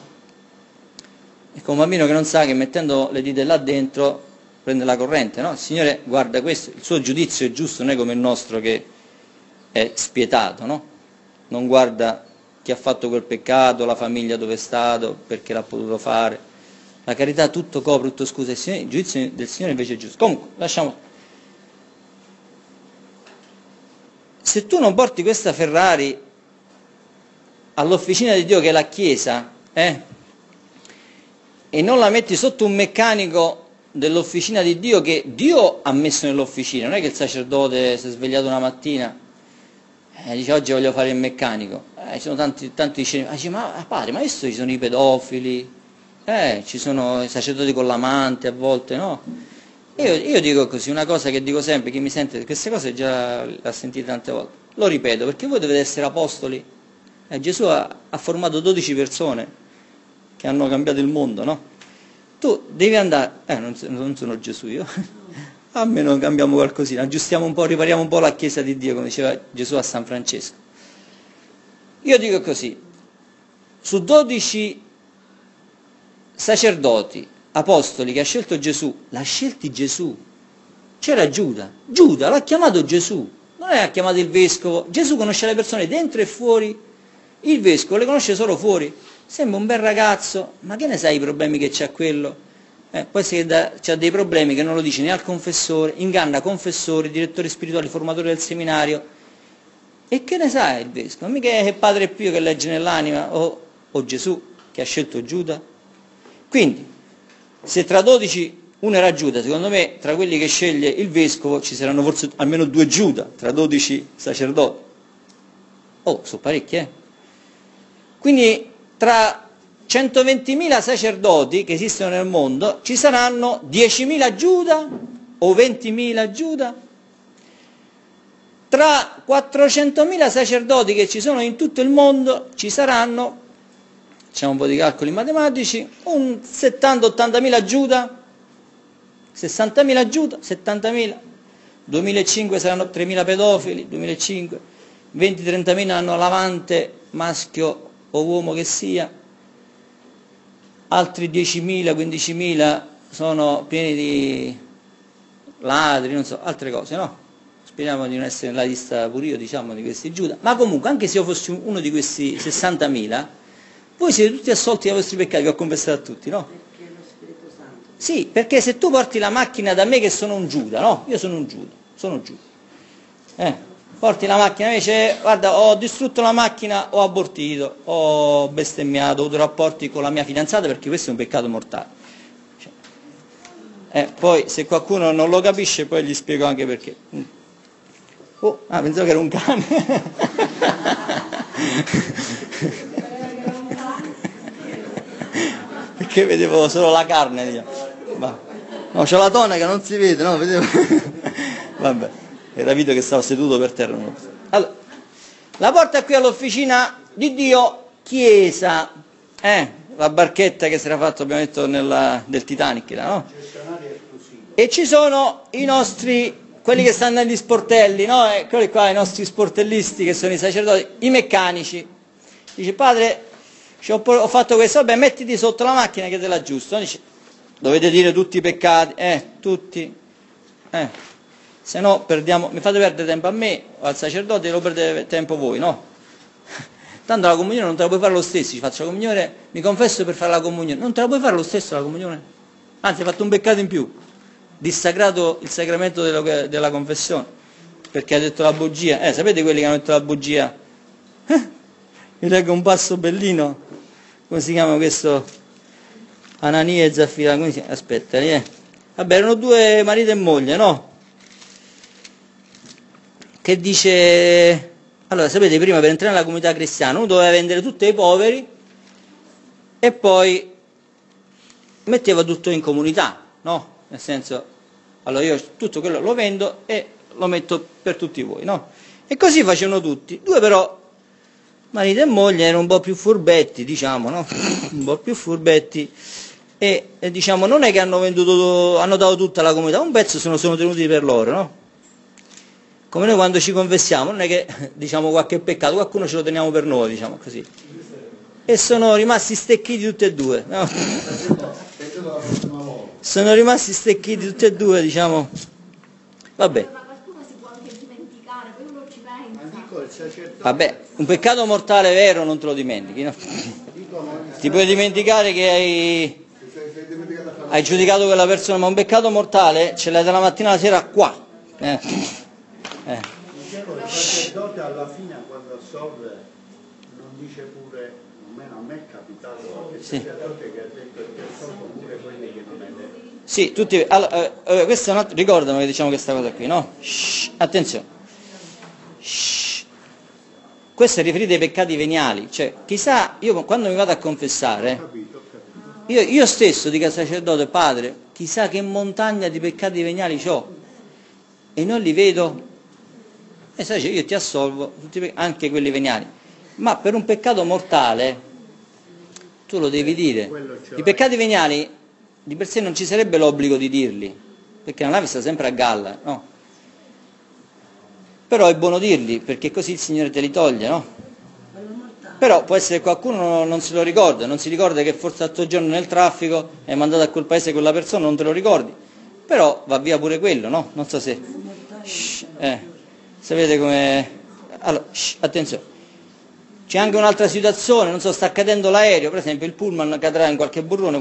È come un bambino che non sa che mettendo le dita là dentro prende la corrente, no? Il Signore guarda questo, il suo giudizio è giusto, non è come il nostro che è spietato, no? Non guarda chi ha fatto quel peccato, la famiglia dove è stato, perché l'ha potuto fare. La carità tutto copre, tutto scusa, il giudizio del Signore invece è giusto. Comunque, lasciamo. Se tu non porti questa Ferrari all'officina di Dio che è la Chiesa, e non la metti sotto un meccanico dell'officina di Dio che Dio ha messo nell'officina, non è che il sacerdote si è svegliato una mattina e dice oggi voglio fare il meccanico, ci sono tanti dice, ma padre, ma adesso ci sono i pedofili, ci sono i sacerdoti con l'amante a volte, no? Io dico così, una cosa che dico sempre, chi mi sente, queste cose già le ha sentite tante volte, lo ripeto, perché voi dovete essere apostoli, Gesù ha formato 12 persone che hanno cambiato il mondo, no? Tu devi andare, non sono Gesù io, almeno cambiamo qualcosina, aggiustiamo un po', ripariamo un po' la Chiesa di Dio, come diceva Gesù a San Francesco. Io dico così, su 12 sacerdoti, apostoli che ha scelto Gesù, l'ha scelti Gesù, c'era Giuda l'ha chiamato Gesù, non è che ha chiamato il vescovo, Gesù conosce le persone dentro e fuori, il vescovo le conosce solo fuori. Sembra un bel ragazzo, ma che ne sai i problemi che c'ha quello? Poi c'ha dei problemi che non lo dice né al confessore, inganna confessori, direttori spirituali, formatori del seminario. E che ne sai il vescovo? Mica è Padre Pio che legge nell'anima, o Gesù che ha scelto Giuda. Quindi, se tra 12 uno era Giuda, secondo me tra quelli che sceglie il vescovo ci saranno forse almeno 2 Giuda, tra 12 sacerdoti. Sono parecchi, Quindi tra 120.000 sacerdoti che esistono nel mondo ci saranno 10.000 Giuda o 20.000 Giuda. Tra 400.000 sacerdoti che ci sono in tutto il mondo ci saranno, facciamo un po' di calcoli matematici, un 70-80.000 Giuda, 60.000 Giuda, 70.000, 2005 saranno 3.000 pedofili, 2005, 20-30.000 hanno l'amante maschio o uomo che sia, altri 10.000, 15.000 sono pieni di ladri, non so, altre cose, no? Speriamo di non essere nella lista pure io, diciamo, di questi Giuda, ma comunque, anche se io fossi uno di questi 60.000, voi siete tutti assolti dai vostri peccati, che ho confessato a tutti, no?
Perché lo Spirito Santo.
Sì, perché se tu porti la macchina da me che sono un Giuda, no? Io sono un Giuda, porti la macchina, invece, guarda, ho distrutto la macchina, ho abortito, ho bestemmiato, ho avuto rapporti con la mia fidanzata, perché questo è un peccato mortale. Poi, se qualcuno non lo capisce, poi gli spiego anche perché. Pensavo che era un cane. Perché vedevo solo la carne, diciamo. No, c'ho la tonaca, non si vede, no? Vedevo. Vabbè, era Vito che stava seduto per terra. Allora, la porta qui all'officina di Dio, Chiesa, la barchetta che si era fatta, abbiamo detto, del Titanic, no? E ci sono i nostri quelli che stanno negli sportelli, no? Quelli qua, i nostri sportellisti che sono i sacerdoti, i meccanici. Dice, padre, ho fatto questo, vabbè, mettiti sotto la macchina che te l'aggiusto. Dice, dovete dire tutti i peccati, tutti, se no perdiamo, mi fate perdere tempo a me o al sacerdote, lo perdete tempo voi, no? Tanto la comunione non te la puoi fare lo stesso, ci faccio la comunione, mi confesso per fare la comunione, non te la puoi fare lo stesso la comunione, anzi hai fatto un peccato in più, dissacrato il sacramento della confessione, perché ha detto la bugia, sapete quelli che hanno detto la bugia? Vi leggo un passo bellino, come si chiama questo? Anania e Zaffira, come si chiama? Aspetta, vabbè, erano due marito e moglie, no? Che dice, allora sapete prima per entrare nella comunità cristiana uno doveva vendere tutti ai poveri e poi metteva tutto in comunità, no? Nel senso, allora io tutto quello lo vendo e lo metto per tutti voi, no? E così facevano tutti, due però marito e moglie erano un po' più furbetti, diciamo, no? Un po' più furbetti e diciamo non è che hanno venduto, hanno dato tutta la comunità, un pezzo se lo sono tenuti per loro, no? Come noi quando ci confessiamo, non è che diciamo qualche peccato, qualcuno ce lo teniamo per noi, diciamo così. E sono rimasti stecchiti tutti e due, no? Sono rimasti stecchiti tutti e due, diciamo. Vabbè.
Ma qualcuno si può anche dimenticare, poi uno ci pensa.
Vabbè, un peccato mortale vero non te lo dimentichi, no? Ti puoi dimenticare che hai giudicato quella persona, ma un peccato mortale ce l'hai dalla mattina alla sera qua.
Il sacerdote alla fine quando assolve non dice pure, almeno a me è capitato, che il sacerdote che ha detto che assolve pure quelli che non è vero.
Sì, tutti, allora, questo è un altro, ricordano che diciamo questa cosa qui, no? Attenzione. Questo è riferito ai peccati veniali, cioè chissà, io quando mi vado a confessare, io stesso dico al sacerdote, padre, chissà che montagna di peccati veniali ho e non li vedo, e sai, io ti assolvo, anche quelli veniali, ma per un peccato mortale tu lo devi dire. I peccati veniali di per sé non ci sarebbe l'obbligo di dirli, perché la nave sta sempre a galla, no? Però è buono dirli, perché così il Signore te li toglie, no? Però può essere che qualcuno non se lo ricorda, non si ricorda che forse 8 giorni nel traffico è mandato a quel paese quella persona, non te lo ricordi, però va via pure quello, no? Non so se... sapete come... Allora, attenzione, c'è anche un'altra situazione, non so, sta cadendo l'aereo, per esempio il pullman cadrà in qualche burrone,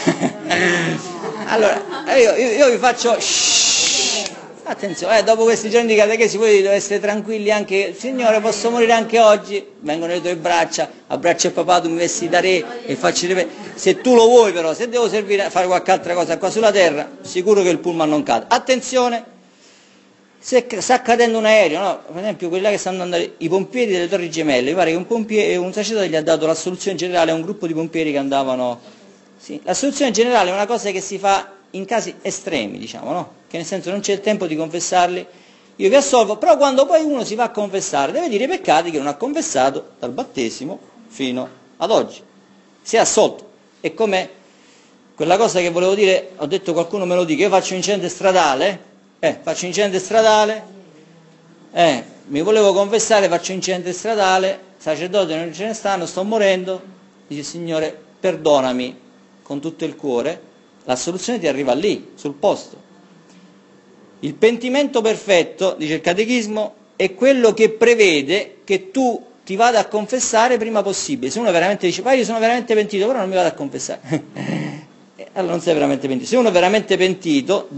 allora, io vi faccio... Attenzione, dopo questi giorni di catechesi voi dovete essere tranquilli anche, Signore posso morire anche oggi, vengono le tue braccia, abbraccio il papà, tu mi vesti da re e faccio se tu lo vuoi però, se devo servire a fare qualche altra cosa qua sulla terra, sicuro che il pullman non cade. Attenzione, se sta cadendo un aereo, no? Per esempio quelli là che stanno andando, i pompieri delle Torri Gemelle, mi pare che un sacerdote gli ha dato la soluzione generale a un gruppo di pompieri che andavano, sì, la soluzione generale è una cosa che si fa in casi estremi, diciamo, no? Che nel senso non c'è il tempo di confessarli, io vi assolvo, però quando poi uno si va a confessare deve dire i peccati che non ha confessato dal battesimo fino ad oggi, si è assolto. E come quella cosa che volevo dire, ho detto qualcuno me lo dica, io faccio incidente stradale, mi volevo confessare, faccio incidente stradale, sacerdote non ce ne stanno, sto morendo, dice Signore perdonami con tutto il cuore, la soluzione ti arriva lì, sul posto. Il pentimento perfetto, dice il catechismo, è quello che prevede che tu ti vada a confessare prima possibile. Se uno veramente dice, io sono veramente pentito, però non mi vado a confessare, allora non sei veramente pentito. Se uno è veramente pentito,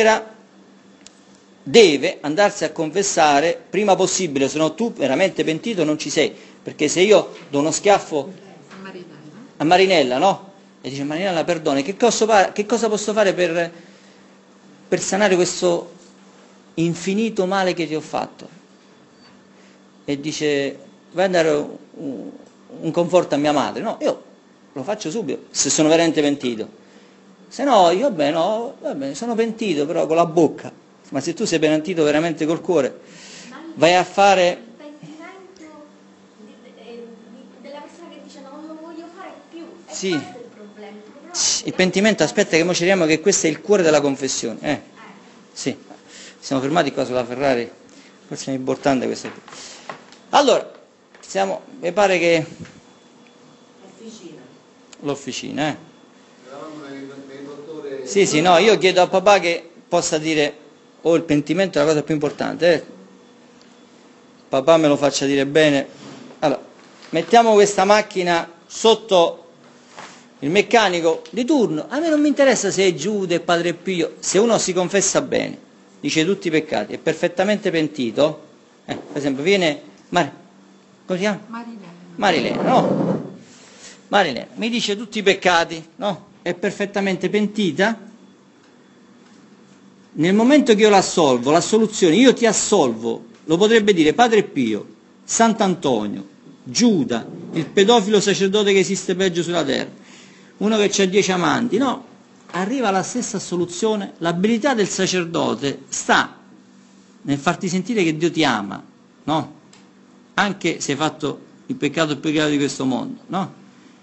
deve andarsi a confessare prima possibile, se no tu veramente pentito non ci sei. Perché se io do uno schiaffo a Marinella, no? E dice, Marinella, perdoni, che cosa posso fare per sanare questo infinito male che ti ho fatto? E dice, vai a dare un conforto a mia madre. No, io lo faccio subito, se sono veramente pentito. Se no, io vabbè, sono pentito però con la bocca. Ma se tu sei pentito veramente col cuore, vai a fare...
pentimento della persona che dice non lo voglio fare più, e
sì.
questo è il problema.
Il pentimento, aspetta che mo ci arriviamo, che questo è il cuore della confessione. Sì. siamo fermati qua sulla Ferrari, forse è importante questo. Allora, mi pare che... L'officina, Sì, no, io chiedo a papà che possa dire, il pentimento è la cosa più importante, Papà me lo faccia dire bene. Allora, mettiamo questa macchina sotto il meccanico di turno, a me non mi interessa se è Giude, Padre Pio, se uno si confessa bene, dice tutti i peccati, è perfettamente pentito, per esempio viene, come si chiama? Marilena, no? Marilena, mi dice tutti i peccati, no? È perfettamente pentita, nel momento che io l'assolvo, l'assoluzione, io ti assolvo, lo potrebbe dire Padre Pio, Sant'Antonio, Giuda, il pedofilo sacerdote che esiste peggio sulla terra, uno che ha 10 amanti, no, arriva alla stessa assoluzione. L'abilità del sacerdote sta nel farti sentire che Dio ti ama, no? Anche se hai fatto il peccato più grave di questo mondo, no?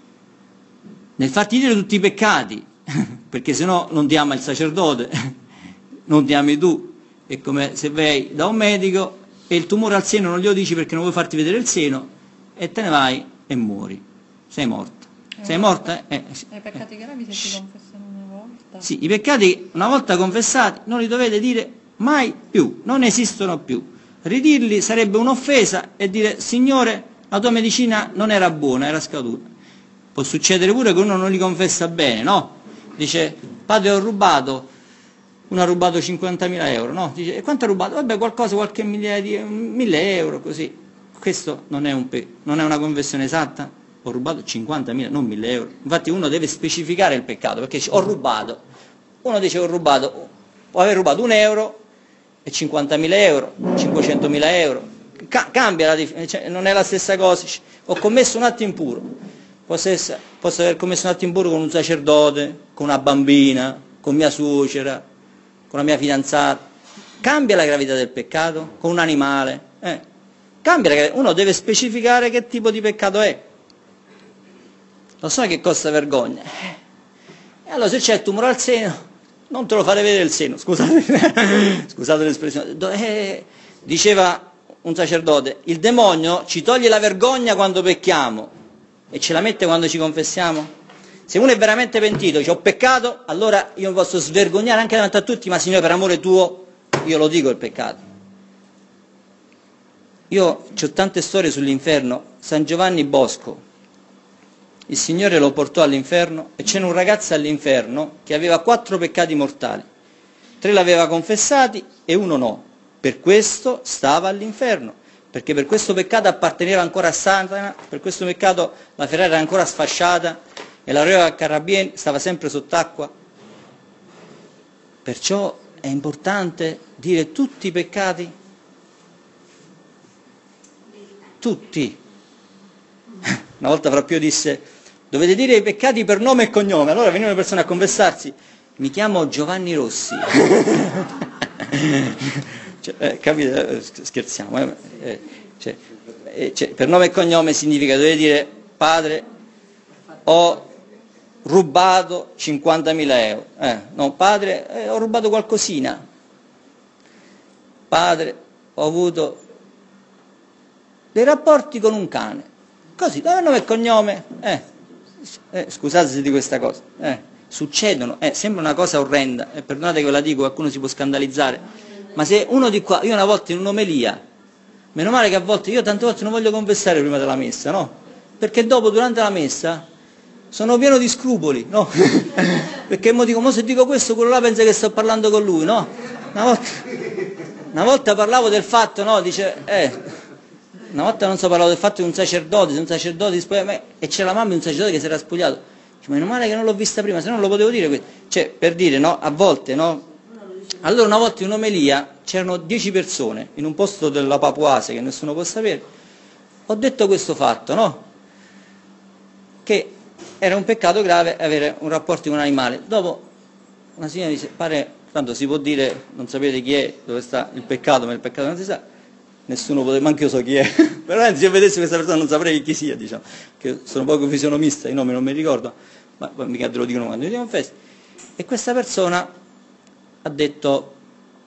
Nel farti dire tutti i peccati, perché sennò non ti ama il sacerdote, non ti ami tu, è come se vai da un medico e il tumore al seno non glielo dici perché non vuoi farti vedere il seno e te ne vai e muori, sei morto. Sei morta?
I peccati gravi se si confessano una volta?
Sì, i peccati una volta confessati non li dovete dire mai più, non esistono più. Ridirli sarebbe un'offesa e dire Signore, la tua medicina non era buona, era scaduta. Può succedere pure che uno non li confessa bene, no? Dice, padre ho rubato, uno ha rubato 50.000 euro, no? Dice, e quanto ha rubato? Vabbè, qualche migliaia di 1.000 euro, così. Questo non è una confessione esatta? Ho rubato 50.000, non 1.000 euro. Infatti uno deve specificare il peccato, perché dice, ho rubato. Uno dice, può aver rubato 1 euro e 50.000 euro, 500.000 euro. Cambia cioè, non è la stessa cosa. Ho commesso un atto impuro. Posso aver commesso un atto impuro con un sacerdote, con una bambina, con mia suocera, con la mia fidanzata. Cambia la gravità del peccato? Con un animale? Cambia la gravità. Uno deve specificare che tipo di peccato è. Lo so che costa vergogna. E allora se c'è il tumore al seno, non te lo fate vedere il seno, scusate l'espressione. Diceva un sacerdote, il demonio ci toglie la vergogna quando pecchiamo e ce la mette quando ci confessiamo. Se uno è veramente pentito, dice ho peccato, allora io mi posso svergognare anche davanti a tutti, ma Signore per amore tuo io lo dico il peccato. Io ho tante storie sull'inferno. San Giovanni Bosco, il Signore lo portò all'inferno e c'era un ragazzo all'inferno che aveva 4 peccati mortali, 3 l'aveva confessati e 1 no. Per questo stava all'inferno, perché per questo peccato apparteneva ancora a Satana, per questo peccato la Ferrari era ancora sfasciata e l'aereo carabinieri stava sempre sott'acqua. Perciò è importante dire tutti i peccati, tutti. Una volta Fra Pio disse, dovete dire i peccati per nome e cognome. Allora venivano le persone a confessarsi, mi chiamo Giovanni Rossi. Capite? Scherziamo. Per nome e cognome significa, dovete dire, padre, ho rubato 50.000 euro. No, padre, ho rubato qualcosina. Padre, ho avuto dei rapporti con un cane. Così, per nome e cognome. Scusate di questa cosa. Succedono. Sembra una cosa orrenda. Perdonate che ve la dico, qualcuno si può scandalizzare. Ma se uno di qua, io una volta in un'omelia, meno male che a volte, io tante volte non voglio confessare prima della messa, no? Perché dopo, durante la messa, sono pieno di scrupoli, no? Perché mo dico, se dico questo, quello là pensa che sto parlando con lui, no? Una volta parlavo del fatto, no? Dice, una volta non so, parlavo del fatto di un sacerdote e c'era la mamma di un sacerdote che si era spogliato. Dice, meno male che non l'ho vista prima, se no non lo potevo dire. Cioè, per dire, no? A volte, no? Allora una volta in un'omelia c'erano 10 persone in un posto della Papuase che nessuno può sapere. Ho detto questo fatto, no? Che era un peccato grave avere un rapporto con un animale. Dopo una signora dice, pare, tanto si può dire, non sapete chi è, dove sta il peccato, ma il peccato non si sa. Nessuno poteva, manco io so chi è. Però se io vedessi questa persona non saprei chi sia, diciamo. Che sono poco fisionomista, i nomi non mi ricordo, ma mica te lo dicono quando ti confessi. E questa persona ha detto,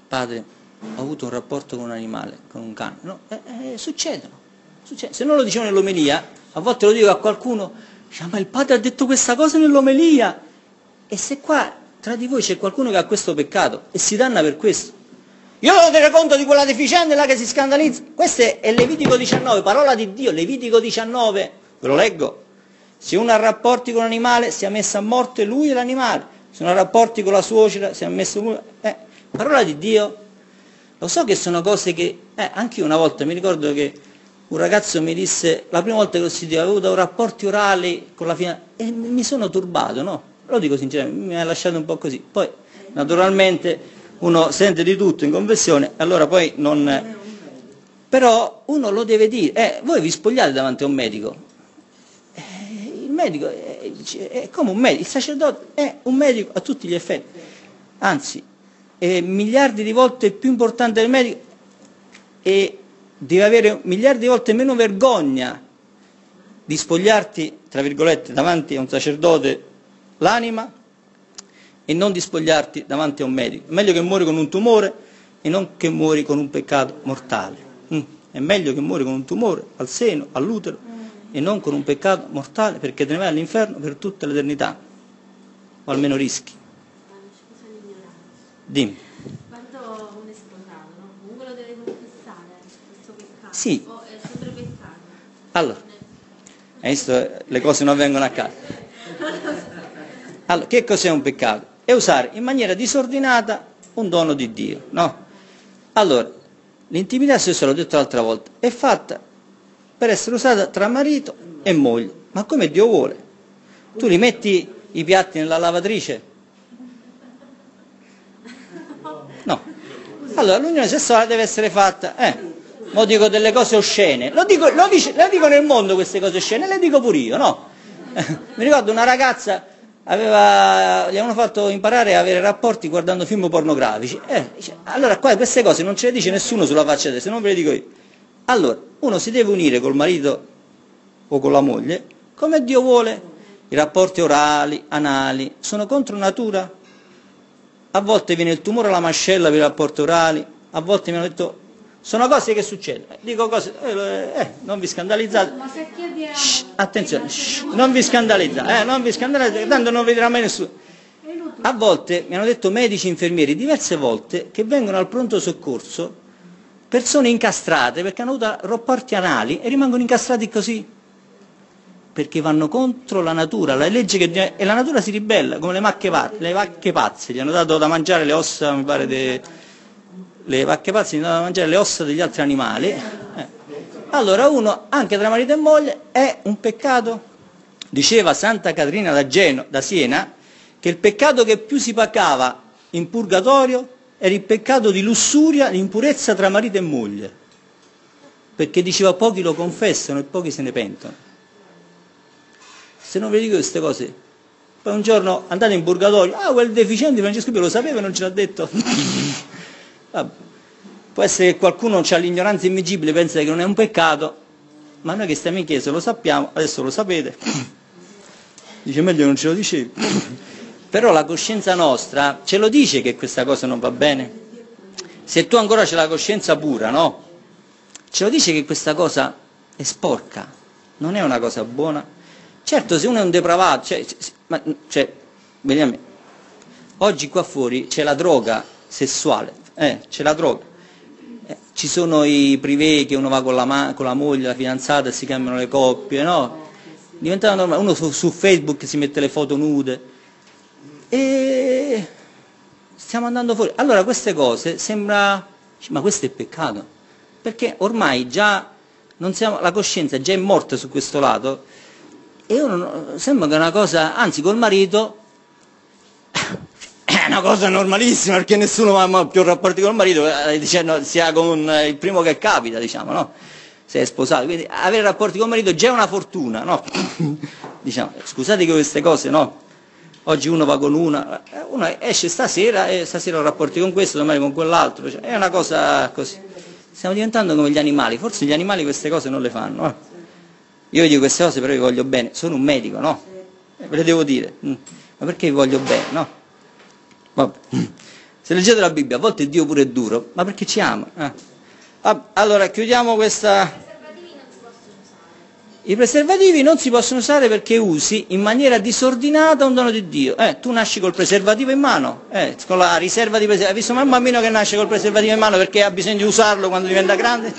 padre, ho avuto un rapporto con un animale, con un cane. No? Succedono. Se non lo dicevo nell'omelia, a volte lo dico a qualcuno, dice, ma il padre ha detto questa cosa nell'omelia. E se qua tra di voi c'è qualcuno che ha questo peccato e si danna per questo, io devo tenere conto di quella deficiente là che si scandalizza. Questo è Levitico 19, parola di Dio, Levitico 19, ve lo leggo. Se uno ha rapporti con un animale, sia messo a morte lui e l'animale. Se uno ha rapporti con la suocera, sia messo lui. Parola di Dio. Lo so che sono cose che, anche io una volta mi ricordo che un ragazzo mi disse, la prima volta che ho sentito, avevo avuto rapporti orali con la fidanzata, e mi sono turbato, no? Lo dico sinceramente, mi ha lasciato un po' così. Poi, naturalmente, uno sente di tutto in confessione, allora poi non... Però uno lo deve dire. Voi vi spogliate davanti a un medico. Il medico è come un medico, il sacerdote è un medico a tutti gli effetti. Anzi, è miliardi di volte più importante del medico e devi avere miliardi di volte meno vergogna di spogliarti, tra virgolette, davanti a un sacerdote l'anima e non di spogliarti davanti a un medico. È meglio che muori con un tumore e non che muori con un peccato mortale. È meglio che muori con un tumore al seno, all'utero e non con un peccato mortale, perché te ne vai all'inferno per tutta l'eternità, o almeno rischi.
Scusa l'ignoranza.
Dimmi.
Quando uno è sposato, no? Comunque lo deve confessare questo peccato.
Sì.
O è sempre peccato.
Allora, hai visto? Le cose non vengono a caso. Allora, che cos'è un peccato? È usare in maniera disordinata un dono di Dio, no? Allora, l'intimità sessuale, l'ho detto l'altra volta, è fatta per essere usata tra marito e moglie, ma come Dio vuole. Tu li metti i piatti nella lavatrice? No. Allora, l'unione sessuale deve essere fatta, mo dico delle cose oscene, le dico nel mondo queste cose oscene, le dico pure io, no? Mi ricordo una ragazza, gli avevano fatto imparare a avere rapporti guardando film pornografici. Allora qua queste cose non ce le dice nessuno sulla faccia terra, se non ve le dico io. Allora, uno si deve unire col marito o con la moglie come Dio vuole. I rapporti orali, anali, sono contro natura. A volte viene il tumore alla mascella per i rapporti orali, a volte mi hanno detto, sono cose che succedono. Dico cose, non vi scandalizzate.
Ma se chiediamo...
Attenzione, non vi scandalizzate, tanto non vedrà mai nessuno. A volte mi hanno detto medici, infermieri, diverse volte, che vengono al pronto soccorso persone incastrate perché hanno avuto rapporti anali e rimangono incastrati così. Perché vanno contro la natura, la legge e la natura si ribella, come le vacche pazze, gli hanno dato da mangiare le ossa, mi pare, le vacche pazze gli hanno dato da mangiare le ossa degli altri animali. Allora uno, anche tra marito e moglie, è un peccato. Diceva Santa Caterina da Siena che il peccato che più si pagava in purgatorio era il peccato di lussuria, di impurezza tra marito e moglie, perché diceva pochi lo confessano e pochi se ne pentono. Se non vi dico queste cose, poi un giorno andate in purgatorio, quel deficiente Francesco Pio lo sapeva e non ce l'ha detto. Vabbè. Può essere che qualcuno ha l'ignoranza invincibile, pensa che non è un peccato, ma noi che stiamo in chiesa lo sappiamo, adesso lo sapete. Dice meglio non ce lo dicevi. Però la coscienza nostra ce lo dice che questa cosa non va bene. Se tu ancora c'è la coscienza pura, no? Ce lo dice che questa cosa è sporca, non è una cosa buona. Certo, se uno è un depravato, vedi a me, oggi qua fuori c'è la droga sessuale, c'è la droga. Ci sono i privé che uno va con la moglie, la fidanzata e si cambiano le coppie, no? Diventa normale, uno su Facebook si mette le foto nude. E stiamo andando fuori. Allora queste cose sembra, ma questo è peccato, perché ormai già non siamo, la coscienza già è morta su questo lato e uno sembra che è una cosa, anzi col marito è una cosa normalissima, perché nessuno ha più rapporti col marito, dicendo sia con il primo che capita, diciamo, no? Se è sposato, quindi avere rapporti col marito già è una fortuna, no? Diciamo, scusate che queste cose, no? Oggi uno va con uno esce stasera e stasera ho rapporti con questo, domani con quell'altro, cioè, è una cosa così. Stiamo diventando come gli animali, forse gli animali queste cose non le fanno. Io vi dico queste cose però vi voglio bene, sono un medico, no? Ve le devo dire, ma perché vi voglio bene, no? Vabbè. Se leggete la Bibbia, a volte Dio pure è duro, ma perché ci ama. Allora, chiudiamo questa... I preservativi non si possono usare perché usi in maniera disordinata un dono di Dio. Tu nasci col preservativo in mano, con la riserva di preservativo. Hai visto mai un bambino che nasce col preservativo in mano perché ha bisogno di usarlo quando diventa grande?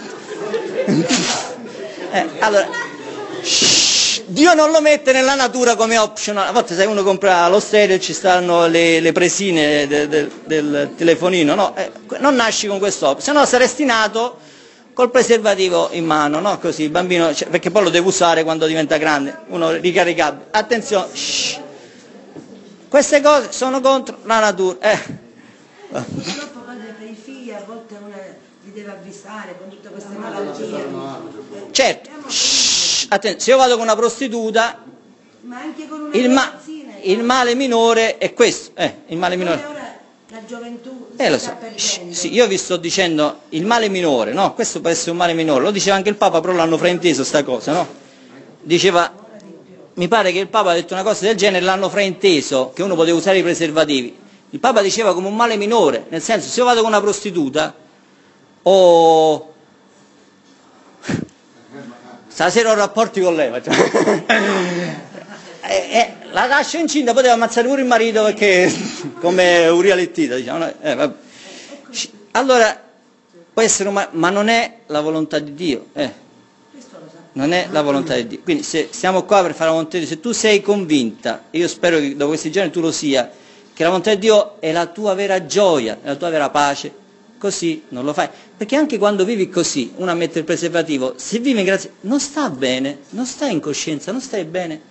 Allora, Dio non lo mette nella natura come optional. A volte se uno compra lo stereo e ci stanno le presine del telefonino, no? Non nasci con questo, se no saresti nato col preservativo in mano, no? Così il bambino, perché poi lo deve usare quando diventa grande, uno ricaricabile. Attenzione, queste cose sono contro la natura.
Purtroppo per i figli a volte uno li deve avvisare con tutte queste malattie.
Certo, attenzione, se io vado con una prostituta,
Ma anche con una
il male minore è questo, il male minore.
Ora la gioventù
Lo
sta
so,
perdendo.
sì, io vi sto dicendo il male minore, no? Questo può essere un male minore, lo diceva anche il Papa, però l'hanno frainteso sta cosa, no? Diceva, mi pare che il Papa ha detto una cosa del genere, l'hanno frainteso, che uno poteva usare i preservativi. Il Papa diceva come un male minore, nel senso, se io vado con una prostituta, stasera ho rapporti con lei, la lascio incinta, poteva ammazzare pure il marito perché come Uria Lettita, diciamo. Allora può essere ma non è la volontà di Dio, non è la volontà di Dio. Quindi se stiamo qua per fare la volontà di Dio, se tu sei convinta, e io spero che dopo questi giorni tu lo sia, che la volontà di Dio è la tua vera gioia, è la tua vera pace, così non lo fai. Perché anche quando vivi così, uno mette il preservativo, se vivi in grazia, non sta bene, non stai in coscienza, non stai bene.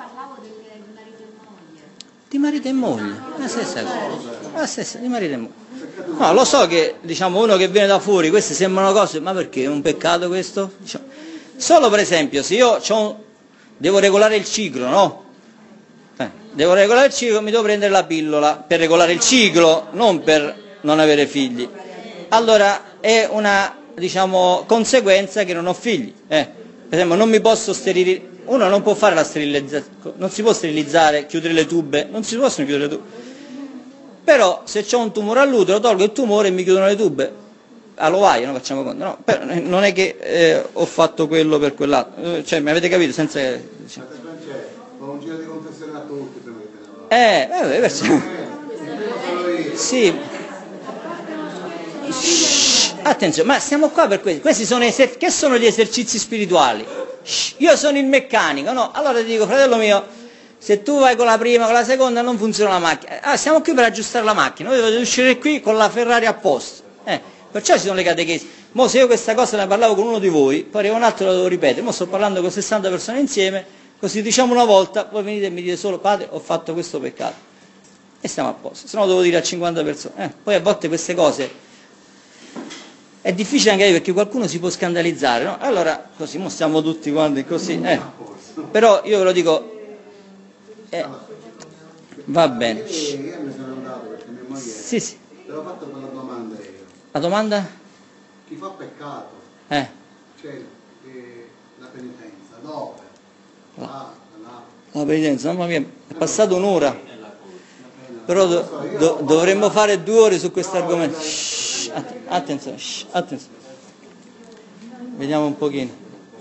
Di marito e moglie, la stessa cosa, la stessa, di marito e moglie. No, lo so che diciamo uno che viene da fuori, queste sembrano cose, ma perché è un peccato questo? Diciamo, solo per esempio, se io devo regolare il ciclo, no? Devo regolare il ciclo, mi devo prendere la pillola per regolare il ciclo, non per non avere figli. Allora è una, diciamo, conseguenza che non ho figli. Per esempio non mi posso sterilizzare. Uno non può fare la sterilizzazione, non si può sterilizzare, chiudere le tube, non si possono chiudere le tube. Però se ho un tumore all'utero, tolgo il tumore e mi chiudono le tube. All'ovaio, no? Facciamo conto. No, non è che ho fatto quello per quell'altro. Cioè, mi avete capito? Senza che... Diciamo.
Un giro di confessione a tutti prima che te ne
sì. Attenzione, ma siamo qua per questo. Questi sono che sono gli esercizi spirituali? Io sono il meccanico, no? Allora ti dico, fratello mio, se tu vai con la prima, con la seconda non funziona la macchina. Siamo qui per aggiustare la macchina, voi dovete uscire qui con la Ferrari a posto. Perciò ci sono le catechesi. Mo se io questa cosa ne parlavo con uno di voi, poi arriva un altro e la devo ripetere. Mo sto parlando con 60 persone insieme, così diciamo una volta, poi venite e mi dite solo, padre, ho fatto questo peccato. E stiamo a posto, se no devo dire a 50 persone. Poi a volte queste cose è difficile anche perché qualcuno si può scandalizzare, no? Allora così, mo stiamo tutti quanti così, però io ve lo dico, va bene.
Io mi sono andato perché mia moglie
Sì.
te l'ho fatto quella domanda io.
La domanda?
Chi fa peccato?
Eh.
C'è la penitenza, dove? Là.
La penitenza, mamma mia, è passata un'ora. Però dovremmo fare 2 ore su questo argomento. Attenzione, attenzione. Vediamo un pochino.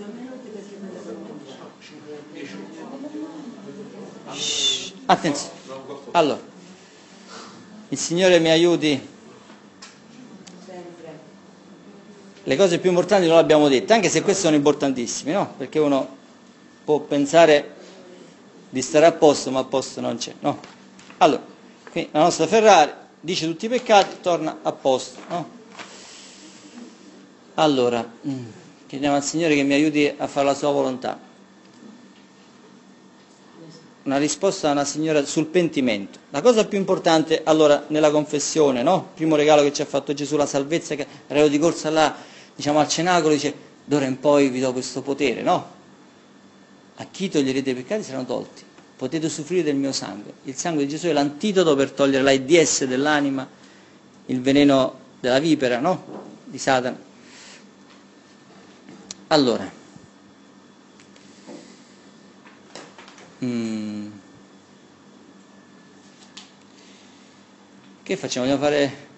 Attenzione. Allora, il Signore mi aiuti. Le cose più importanti non le abbiamo dette, anche se queste sono importantissime, no? Perché uno può pensare di stare a posto, ma a posto non c'è, no? Allora, qui la nostra Ferrari dice tutti i peccati, torna a posto, no? Allora, chiediamo al Signore che mi aiuti a fare la sua volontà. Una risposta a una signora sul pentimento. La cosa più importante, allora, nella confessione, no? Primo regalo che ci ha fatto Gesù, la salvezza, che arriva di corsa là, diciamo al cenacolo, dice, d'ora in poi vi do questo potere, no? A chi toglierete i peccati saranno tolti. Potete soffrire del mio sangue. Il sangue di Gesù è l'antidoto per togliere l'AIDS dell'anima, il veleno della vipera, no? Di Satana. Allora, che facciamo? Vogliamo fare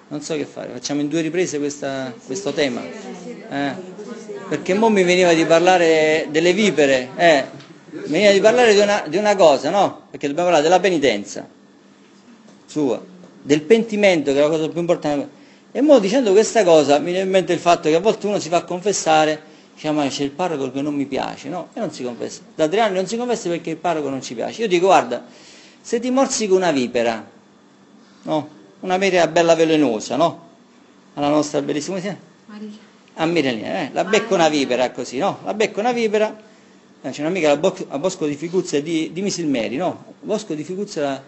Non so che fare, facciamo in 2 riprese questo tema. Perché mo mi veniva di parlare delle vipere, mi veniva di parlare di una cosa, no? Perché dobbiamo parlare della penitenza sua, del pentimento, che è la cosa più importante. E mo dicendo questa cosa mi viene in mente il fatto che a volte uno si fa a confessare, dice ma c'è il parroco che non mi piace, no? E non si confessa. Da 3 anni non si confessa perché il parroco non ci piace. Io dico guarda, se ti morsica una vipera, no? Una vipera bella velenosa, no? Alla nostra bellissima a Mirelina, la becca una vipera così, no? La becca una vipera, c'è un'amica a Bosco di Figuzza di Misilmeri, no? Bosco di Figuzza,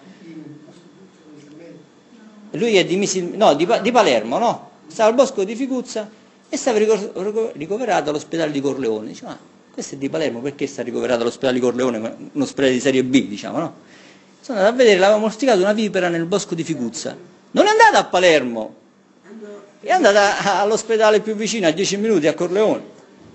lui è di Palermo, no? Stava al Bosco di Figuzza e stava ricoverato all'ospedale di Corleone. Dice, ma questo è di Palermo, perché sta ricoverato all'ospedale di Corleone, un ospedale di serie B, diciamo, no? Sono andato a vedere, l'aveva morsicato una vipera nel Bosco di Figuzza. Non è andata a Palermo, è andata all'ospedale più vicino, a 10 minuti, a Corleone.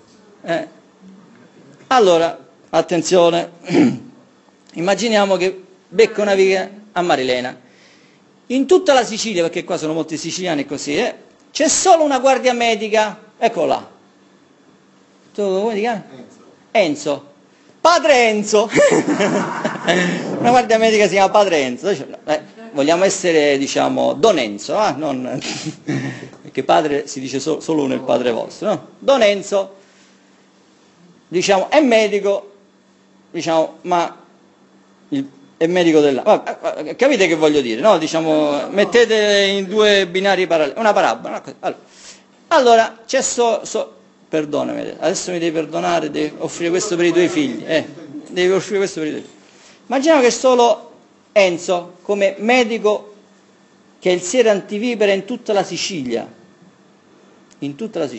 Allora, attenzione, immaginiamo che becca una vipera a Marilena. In tutta la Sicilia, perché qua sono molti siciliani così, c'è solo una guardia medica, eccola là. Tu come ti chiami? Enzo. Padre Enzo. Una guardia medica si chiama Padre Enzo. Vogliamo essere, diciamo, Don Enzo, non... perché padre si dice solo nel Padre vostro, no? Don Enzo, diciamo, è medico, diciamo, ma è medico della... capite che voglio dire, no? Diciamo, mettete in 2 binari paralleli, una parabola. Allora c'è perdonami, adesso mi devi perdonare, devi offrire questo per i tuoi figli, devi offrire questo per i tuoi figli. Immaginiamo che solo Enzo, come medico, che è il siero antivipera in tutta la Sicilia, in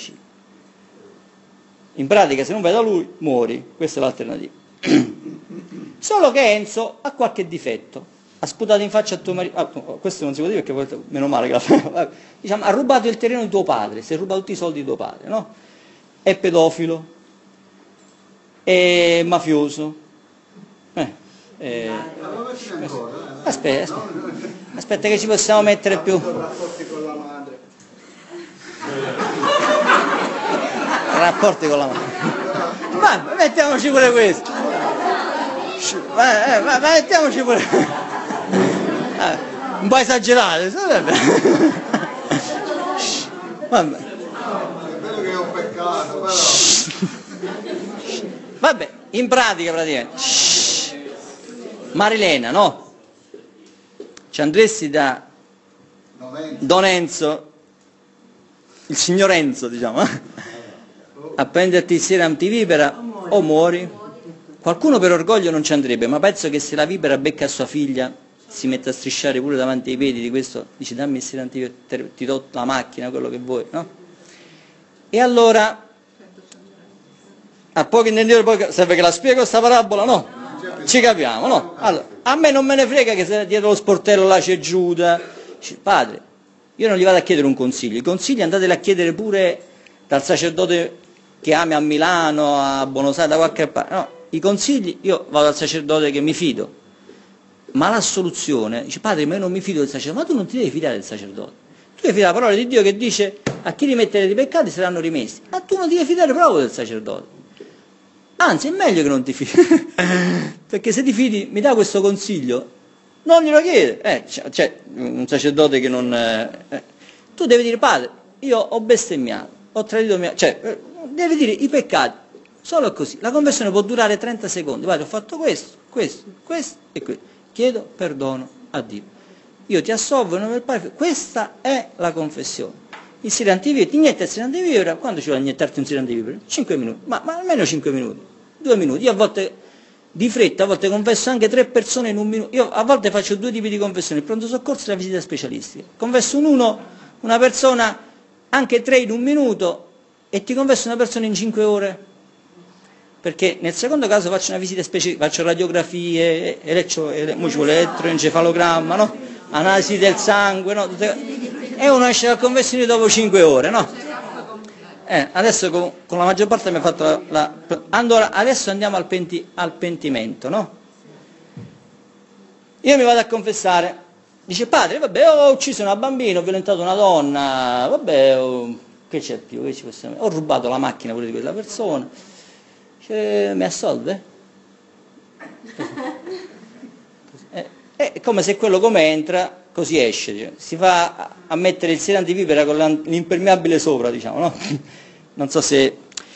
pratica se non vai da lui muori, questa è l'alternativa. Solo che Enzo ha qualche difetto, ha sputato in faccia a tuo marito, questo non si può dire perché meno male che diciamo, ha rubato il terreno di tuo padre, si è rubato tutti i soldi di tuo padre, no? È pedofilo, è mafioso, aspetta che ci possiamo mettere più
Rapporti con la madre.
rapporti con la madre. Ma mettiamoci pure questo, ma mettiamoci pure un po' esagerato, vabbè.
È vero che è un peccato, però.
Vabbè, in pratica praticamente. Marilena, no? Ci andresti da Don Enzo, il signor Enzo, diciamo, a prenderti il siero antivipera o muori. Qualcuno per orgoglio non ci andrebbe, ma penso che se la vipera becca sua figlia, si mette a strisciare pure davanti ai piedi di questo, dice dammi il siero antivipera, ti do la macchina, quello che vuoi, no? E allora, a poco intendere, poi serve che la spiego sta parabola, no? Ci capiamo, no? Allora, a me non me ne frega che se dietro lo sportello là c'è Giuda. Padre, io non gli vado a chiedere un consiglio, i consigli andateli a chiedere pure dal sacerdote che ami a Milano, a Buenos Aires, da qualche parte. No, i consigli, io vado dal sacerdote che mi fido, ma la soluzione, dice padre, ma io non mi fido del sacerdote, ma tu non ti devi fidare del sacerdote, tu devi fidare la parola di Dio che dice a chi rimettere i peccati saranno rimessi, ma tu non ti devi fidare proprio del sacerdote. Anzi, è meglio che non ti fidi, perché se ti fidi, mi dà questo consiglio, non glielo chiede. C'è un sacerdote che non... tu devi dire, padre, io ho bestemmiato, ho tradito mia... Cioè, devi dire i peccati, solo così. La conversione può durare 30 secondi. Padre, ho fatto questo e questo. Chiedo perdono a Dio. Io ti assolvo in nome del Padre. Questa è la confessione. Il siero antivipera, ti inietti il siero antivipera, quando ci vuole iniettarti un siero antivipera? 5 minuti, ma almeno 5 minuti, 2 minuti. Io a volte di fretta, a volte confesso anche 3 persone in un minuto. Io a volte faccio 2 tipi di confessione, il pronto soccorso e la visita specialistica. Confesso una persona, anche 3 in un minuto, e ti confesso una persona in 5 ore. Perché nel secondo caso faccio una visita specialistica, faccio radiografie, elettroencefalogramma, no? Analisi del sangue, no? E uno esce dal confessione dopo 5 ore, no? Adesso con la maggior parte mi ha fatto allora, adesso andiamo al pentimento, no? Io mi vado a confessare, dice padre, vabbè, ho ucciso una bambina, ho violentato una donna, vabbè, che c'è più? Che ci possiamo... Ho rubato la macchina pure di quella persona, dice, mi assolve? È come se quello come entra, così esce, diciamo. Si fa a mettere il sero antivipera con l'impermeabile sopra, diciamo, no? Non so se...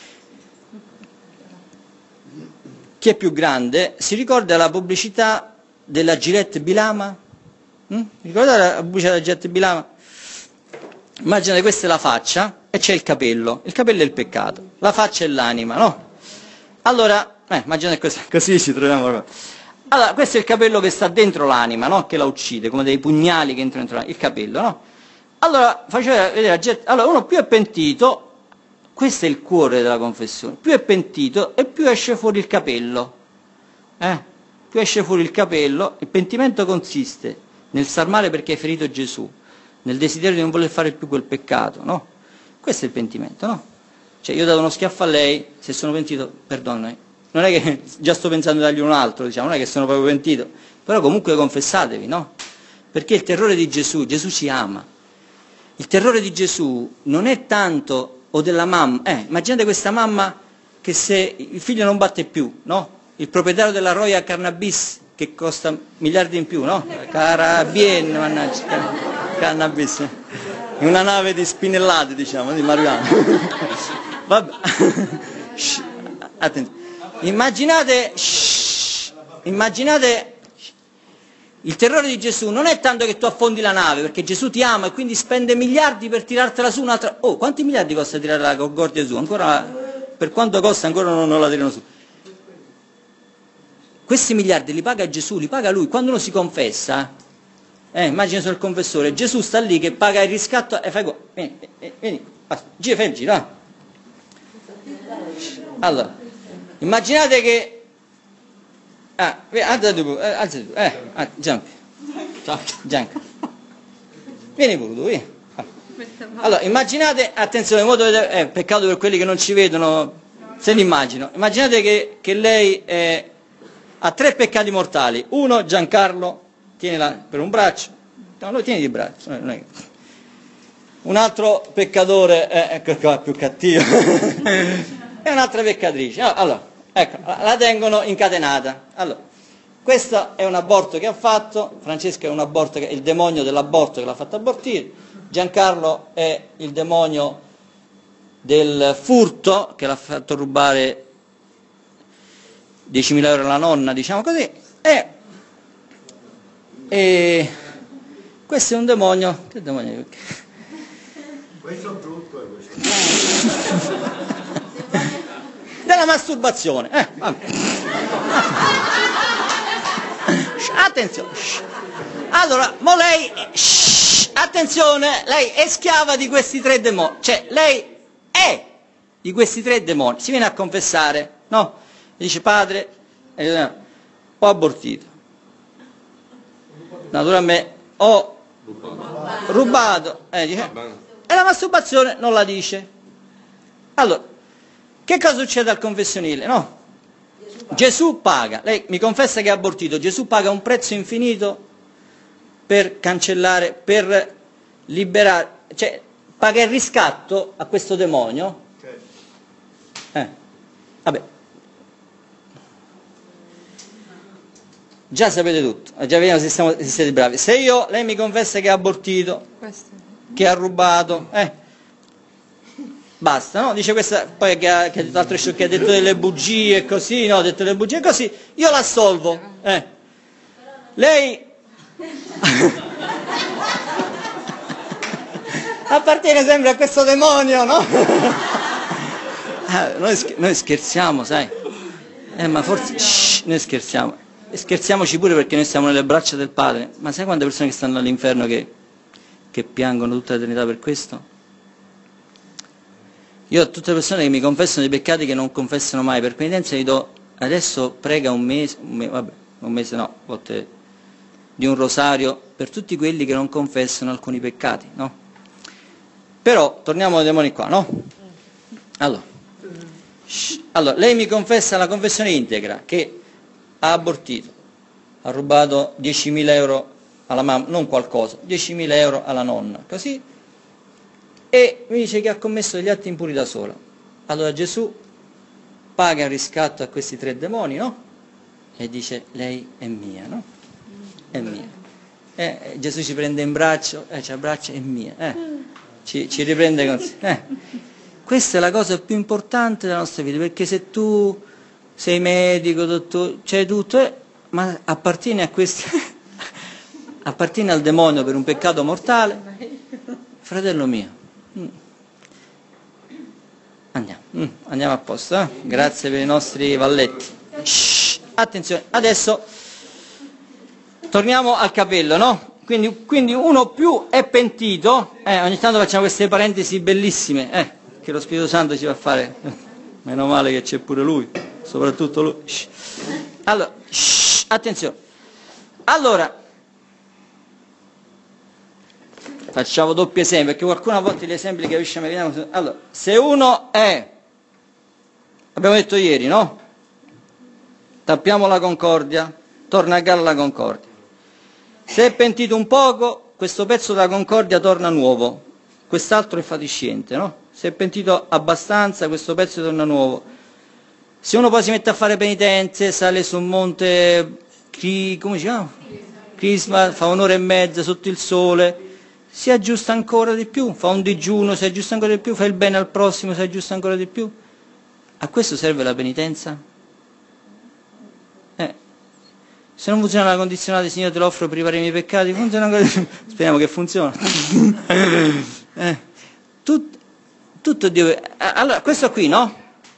Chi è più grande si ricorda la pubblicità della Gillette Bilama? Ricordate la pubblicità della Gillette Bilama? Immaginate, questa è la faccia e c'è il capello è il peccato, la faccia è l'anima, no? Allora, immaginate così ci troviamo. Allora, questo è il capello che sta dentro l'anima, no? Che la uccide, come dei pugnali che entrano dentro l'anima, il capello, no? Allora, faceva vedere la gente, allora uno più è pentito, questo è il cuore della confessione, più è pentito e più esce fuori il capello, più esce fuori il capello. Il pentimento consiste nel star male perché hai ferito Gesù, nel desiderio di non voler fare più quel peccato, no? Questo è il pentimento, no? Cioè, io ho dato uno schiaffo a lei, se sono pentito, perdonami. Non è che già sto pensando di dargli un altro, diciamo, non è che sono proprio pentito, però comunque confessatevi, no? Perché il terrore di Gesù ci ama. Il terrore di Gesù non è tanto, o della mamma, immaginate questa mamma che se il figlio non batte più, no? Il proprietario della Royal Cannabis, che costa miliardi in più, no? Carabien, mannaggia, Cannabis, in una nave di spinellate, diciamo, di marijuana. Vabbè. Attenti. Immaginate, il terrore di Gesù non è tanto che tu affondi la nave, perché Gesù ti ama e quindi spende miliardi per tirartela su un'altra... Oh, quanti miliardi costa tirare la Concordia su? Ancora, per quanto costa ancora non la tirano su. Questi miliardi li paga Gesù, li paga Lui. Quando uno si confessa, immagina sul confessore, Gesù sta lì che paga il riscatto e fai vieni, gira, fai il giro, Allora, immaginate che... alzati tu, Gianca. Vieni pure tu, vieni. Allora, immaginate, attenzione, è peccato per quelli che non ci vedono, se ne immagino. Immaginate che lei ha 3 peccati mortali. Uno, Giancarlo, tienila per un braccio. No, noi tieni di braccio. Un altro peccatore, ecco qua, più cattivo. E un'altra peccatrice. Allora, ecco, la tengono incatenata. Allora, questo è un aborto che ha fatto, Francesca è un aborto, il demonio dell'aborto che l'ha fatto abortire, Giancarlo è il demonio del furto che l'ha fatto rubare 10.000 euro alla nonna, diciamo così, e questo è un demonio, che demonio è?
Questo è brutto e questo
della masturbazione, attenzione, allora, mo lei, attenzione, lei è schiava di questi 3 demoni, cioè lei è di questi 3 demoni, si viene a confessare, no? E dice padre, ho abortito, naturalmente ho rubato, dice, e la masturbazione non la dice. Allora, che cosa succede al confessionile? No? Gesù paga, lei mi confessa che ha abortito, Gesù paga un prezzo infinito per cancellare, per liberare, cioè paga il riscatto a questo demonio. Vabbè. Già sapete tutto, già vediamo se siete bravi. Se lei mi confessa che ha abortito, che ha rubato, basta, no? Dice questa, poi che ha detto altre sciocche, ha detto delle bugie così, no? Ha detto delle bugie così, io l'assolvo. Lei appartiene sempre a questo demonio, no? Noi scherziamo, sai? Ma forse noi scherziamo. E scherziamoci pure perché noi stiamo nelle braccia del Padre. Ma sai quante persone che stanno all'inferno che piangono tutta l'eternità per questo? Io a tutte le persone che mi confessano dei peccati che non confessano mai, per penitenza gli do, adesso prega un mese no, a volte di un rosario, per tutti quelli che non confessano alcuni peccati, no? Però, torniamo ai demoni qua, no? Allora, lei mi confessa la confessione integra, che ha abortito, ha rubato 10.000 euro alla mamma, non qualcosa, 10.000 euro alla nonna, così, e mi dice che ha commesso degli atti impuri da sola. Allora Gesù paga il riscatto a questi 3 demoni, no? E dice, lei è mia, no? È mia. Gesù ci prende in braccio, ci abbraccia, è mia, ci riprende con sé. Questa è la cosa più importante della nostra vita, perché se tu sei medico, dottore, c'hai tutto, ma appartieni a questo, appartieni al demonio per un peccato mortale, fratello mio. Andiamo a posto, Grazie per i nostri valletti. Shhh, attenzione, adesso torniamo al capello, no? Quindi uno più è pentito, ogni tanto facciamo queste parentesi bellissime, che lo Spirito Santo ci va a fare, meno male che c'è pure lui, soprattutto lui. Shhh. Allora, attenzione, allora, facciamo doppio esempio, perché qualcuno a volte gli esempi li capisce meglio. Allora, se uno abbiamo detto ieri, no? Tappiamo la concordia, torna a galla la concordia. Se è pentito un poco, questo pezzo della concordia torna nuovo, quest'altro è fatiscente, no? Se è pentito abbastanza, questo pezzo torna nuovo. Se uno poi si mette a fare penitenze, sale su un monte, come si chiama? Crisma, fa 1 ora e mezza sotto il sole, si aggiusta ancora di più, fa un digiuno, si aggiusta ancora di più, fa il bene al prossimo, si aggiusta ancora di più. A questo serve la penitenza? Se non funziona la condizionata, Signore te lo offro per riparare i miei peccati, funziona ancora di più. Speriamo che funzioni. Tutto Dio. Allora, questo qui, no?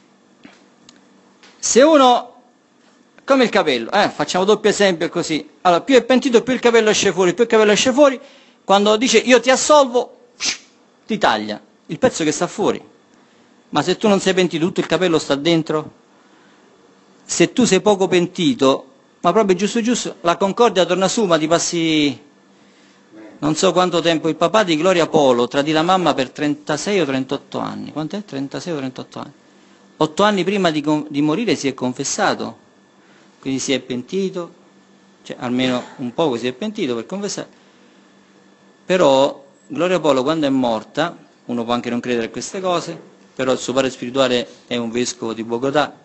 Se uno, come il capello, facciamo doppio esempio così. Allora, più è pentito, più il capello esce fuori, più il capello esce fuori. Quando dice io ti assolvo, ti taglia il pezzo che sta fuori. Ma se tu non sei pentito, tutto il capello sta dentro? Se tu sei poco pentito, ma proprio giusto, la concordia torna su, ma ti passi non so quanto tempo. Il papà di Gloria Polo tradì la mamma per 36 o 38 anni. Quant'è? 36 o 38 anni. 8 anni prima di morire si è confessato, quindi si è pentito, cioè almeno un poco si è pentito per confessare. Però Gloria Polo quando è morta, uno può anche non credere a queste cose, però il suo padre spirituale è un vescovo di Bogotà,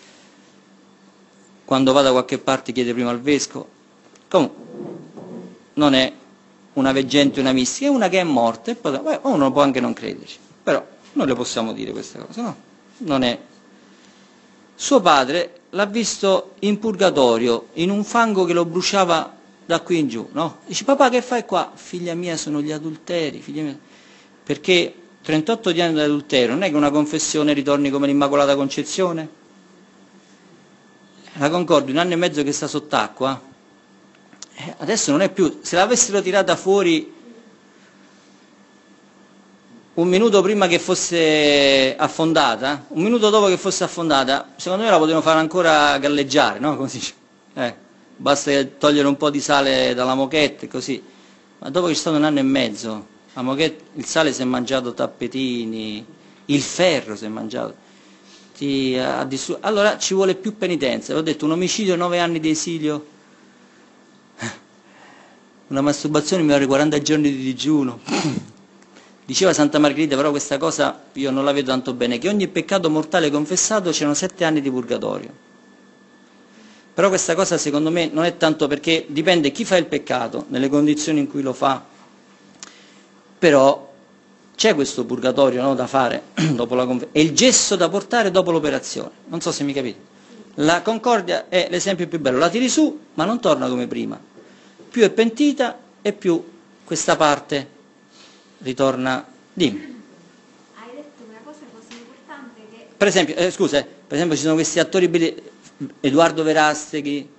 quando va da qualche parte chiede prima al vescovo. Comunque, non è una veggente, una mistica, è una che è morta, e poi uno può anche non crederci, però noi le possiamo dire queste cose, no? Non è. Suo padre l'ha visto in purgatorio, in un fango che lo bruciava da qui in giù, no? Dice, papà che fai qua? Figlia mia, sono gli adulteri, figlia mia. Perché 38 anni di adulterio, non è che una confessione ritorni come l'Immacolata Concezione? La Concordia, 1 anno e mezzo che sta sott'acqua, adesso non è più, se l'avessero tirata fuori 1 minuto prima che fosse affondata, 1 minuto dopo che fosse affondata, secondo me la potevano fare ancora galleggiare, no? Come si dice? Basta togliere un po' di sale dalla moquette, così. Ma dopo che c'è stato 1 anno e mezzo, la moquette, il sale si è mangiato tappetini, il ferro si è mangiato. Allora ci vuole più penitenza. Ho detto un omicidio, 9 anni di esilio, una masturbazione mi vuole 40 giorni di digiuno. Diceva Santa Margherita, però questa cosa io non la vedo tanto bene, che ogni peccato mortale confessato c'erano 7 anni di purgatorio. Però questa cosa secondo me non è tanto, perché dipende chi fa il peccato, nelle condizioni in cui lo fa, però c'è questo purgatorio, no, da fare dopo la confessione, e il gesso da portare dopo l'operazione. Non so se mi capite. La concordia è l'esempio più bello, la tiri su ma non torna come prima. Più è pentita e più questa parte ritorna. Dimmi.
Hai detto una cosa così importante che...
Per esempio, ci sono questi attori, Edoardo Verasteghi,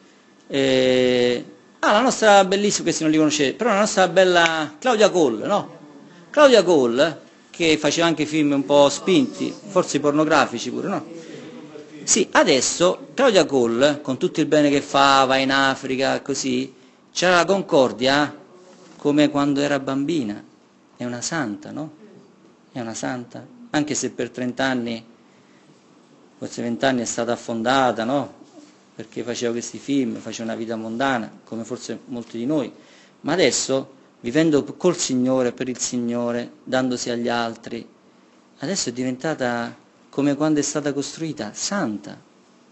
la nostra bellissima, questi non li conoscete, però la nostra bella Claudia Cole, no? Claudia Cole, che faceva anche film un po' spinti, forse pornografici pure, no? Sì, adesso Claudia Cole, con tutto il bene che fa, va in Africa, così, c'era la concordia come quando era bambina. È una santa, no? È una santa, anche se per 30 anni, forse 20 anni è stata affondata, no? Perché faceva questi film, faceva una vita mondana, come forse molti di noi. ma adesso, vivendo col Signore, per il Signore, dandosi agli altri, adesso è diventata come quando è stata costruita, santa.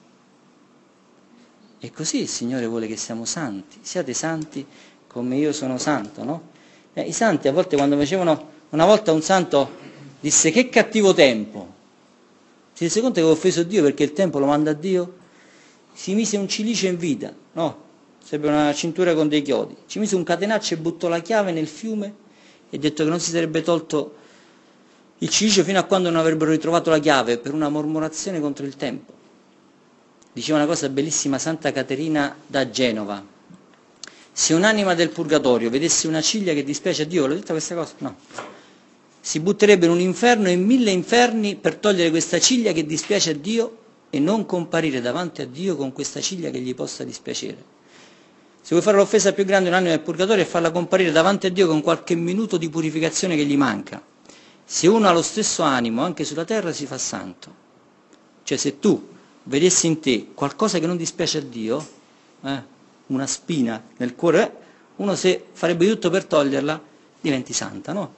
E così il Signore vuole che siamo santi, siate santi come io sono santo, no? I santi a volte quando facevano, una volta un santo disse che cattivo tempo, si rese conto che aveva offeso Dio perché il tempo lo manda a Dio, si mise un cilice in vita, no? Sempre una cintura con dei chiodi, ci mise un catenaccio e buttò la chiave nel fiume e ha detto che non si sarebbe tolto il cilice fino a quando non avrebbero ritrovato la chiave per una mormorazione contro il tempo. Diceva una cosa bellissima Santa Caterina da Genova: se un'anima del purgatorio vedesse una ciglia che dispiace a Dio, l'ho detta questa cosa? No. Si butterebbe in un inferno e in 1000 inferni per togliere questa ciglia che dispiace a Dio e non comparire davanti a Dio con questa ciglia che gli possa dispiacere. Se vuoi fare l'offesa più grande a un'anima del purgatorio è farla comparire davanti a Dio con qualche minuto di purificazione che gli manca. Se uno ha lo stesso animo anche sulla terra si fa santo. Cioè se tu vedessi in te qualcosa che non dispiace a Dio, una spina nel cuore, uno se farebbe tutto per toglierla, diventi santa, no?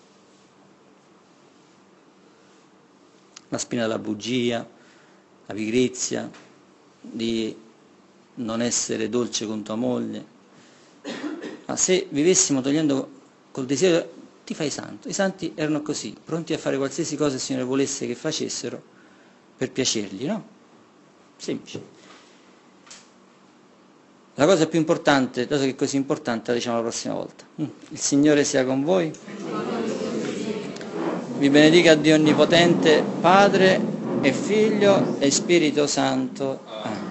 La spina della bugia, la pigrizia, di non essere dolce con tua moglie. Ma se vivessimo togliendo col desiderio, ti fai santo. I santi erano così, pronti a fare qualsiasi cosa il Signore volesse che facessero per piacergli, no? Semplice. La cosa più importante, dato che è così importante, la diciamo la prossima volta. Il Signore sia con voi. Vi benedica Dio Onnipotente, Padre e Figlio e Spirito Santo. Amen.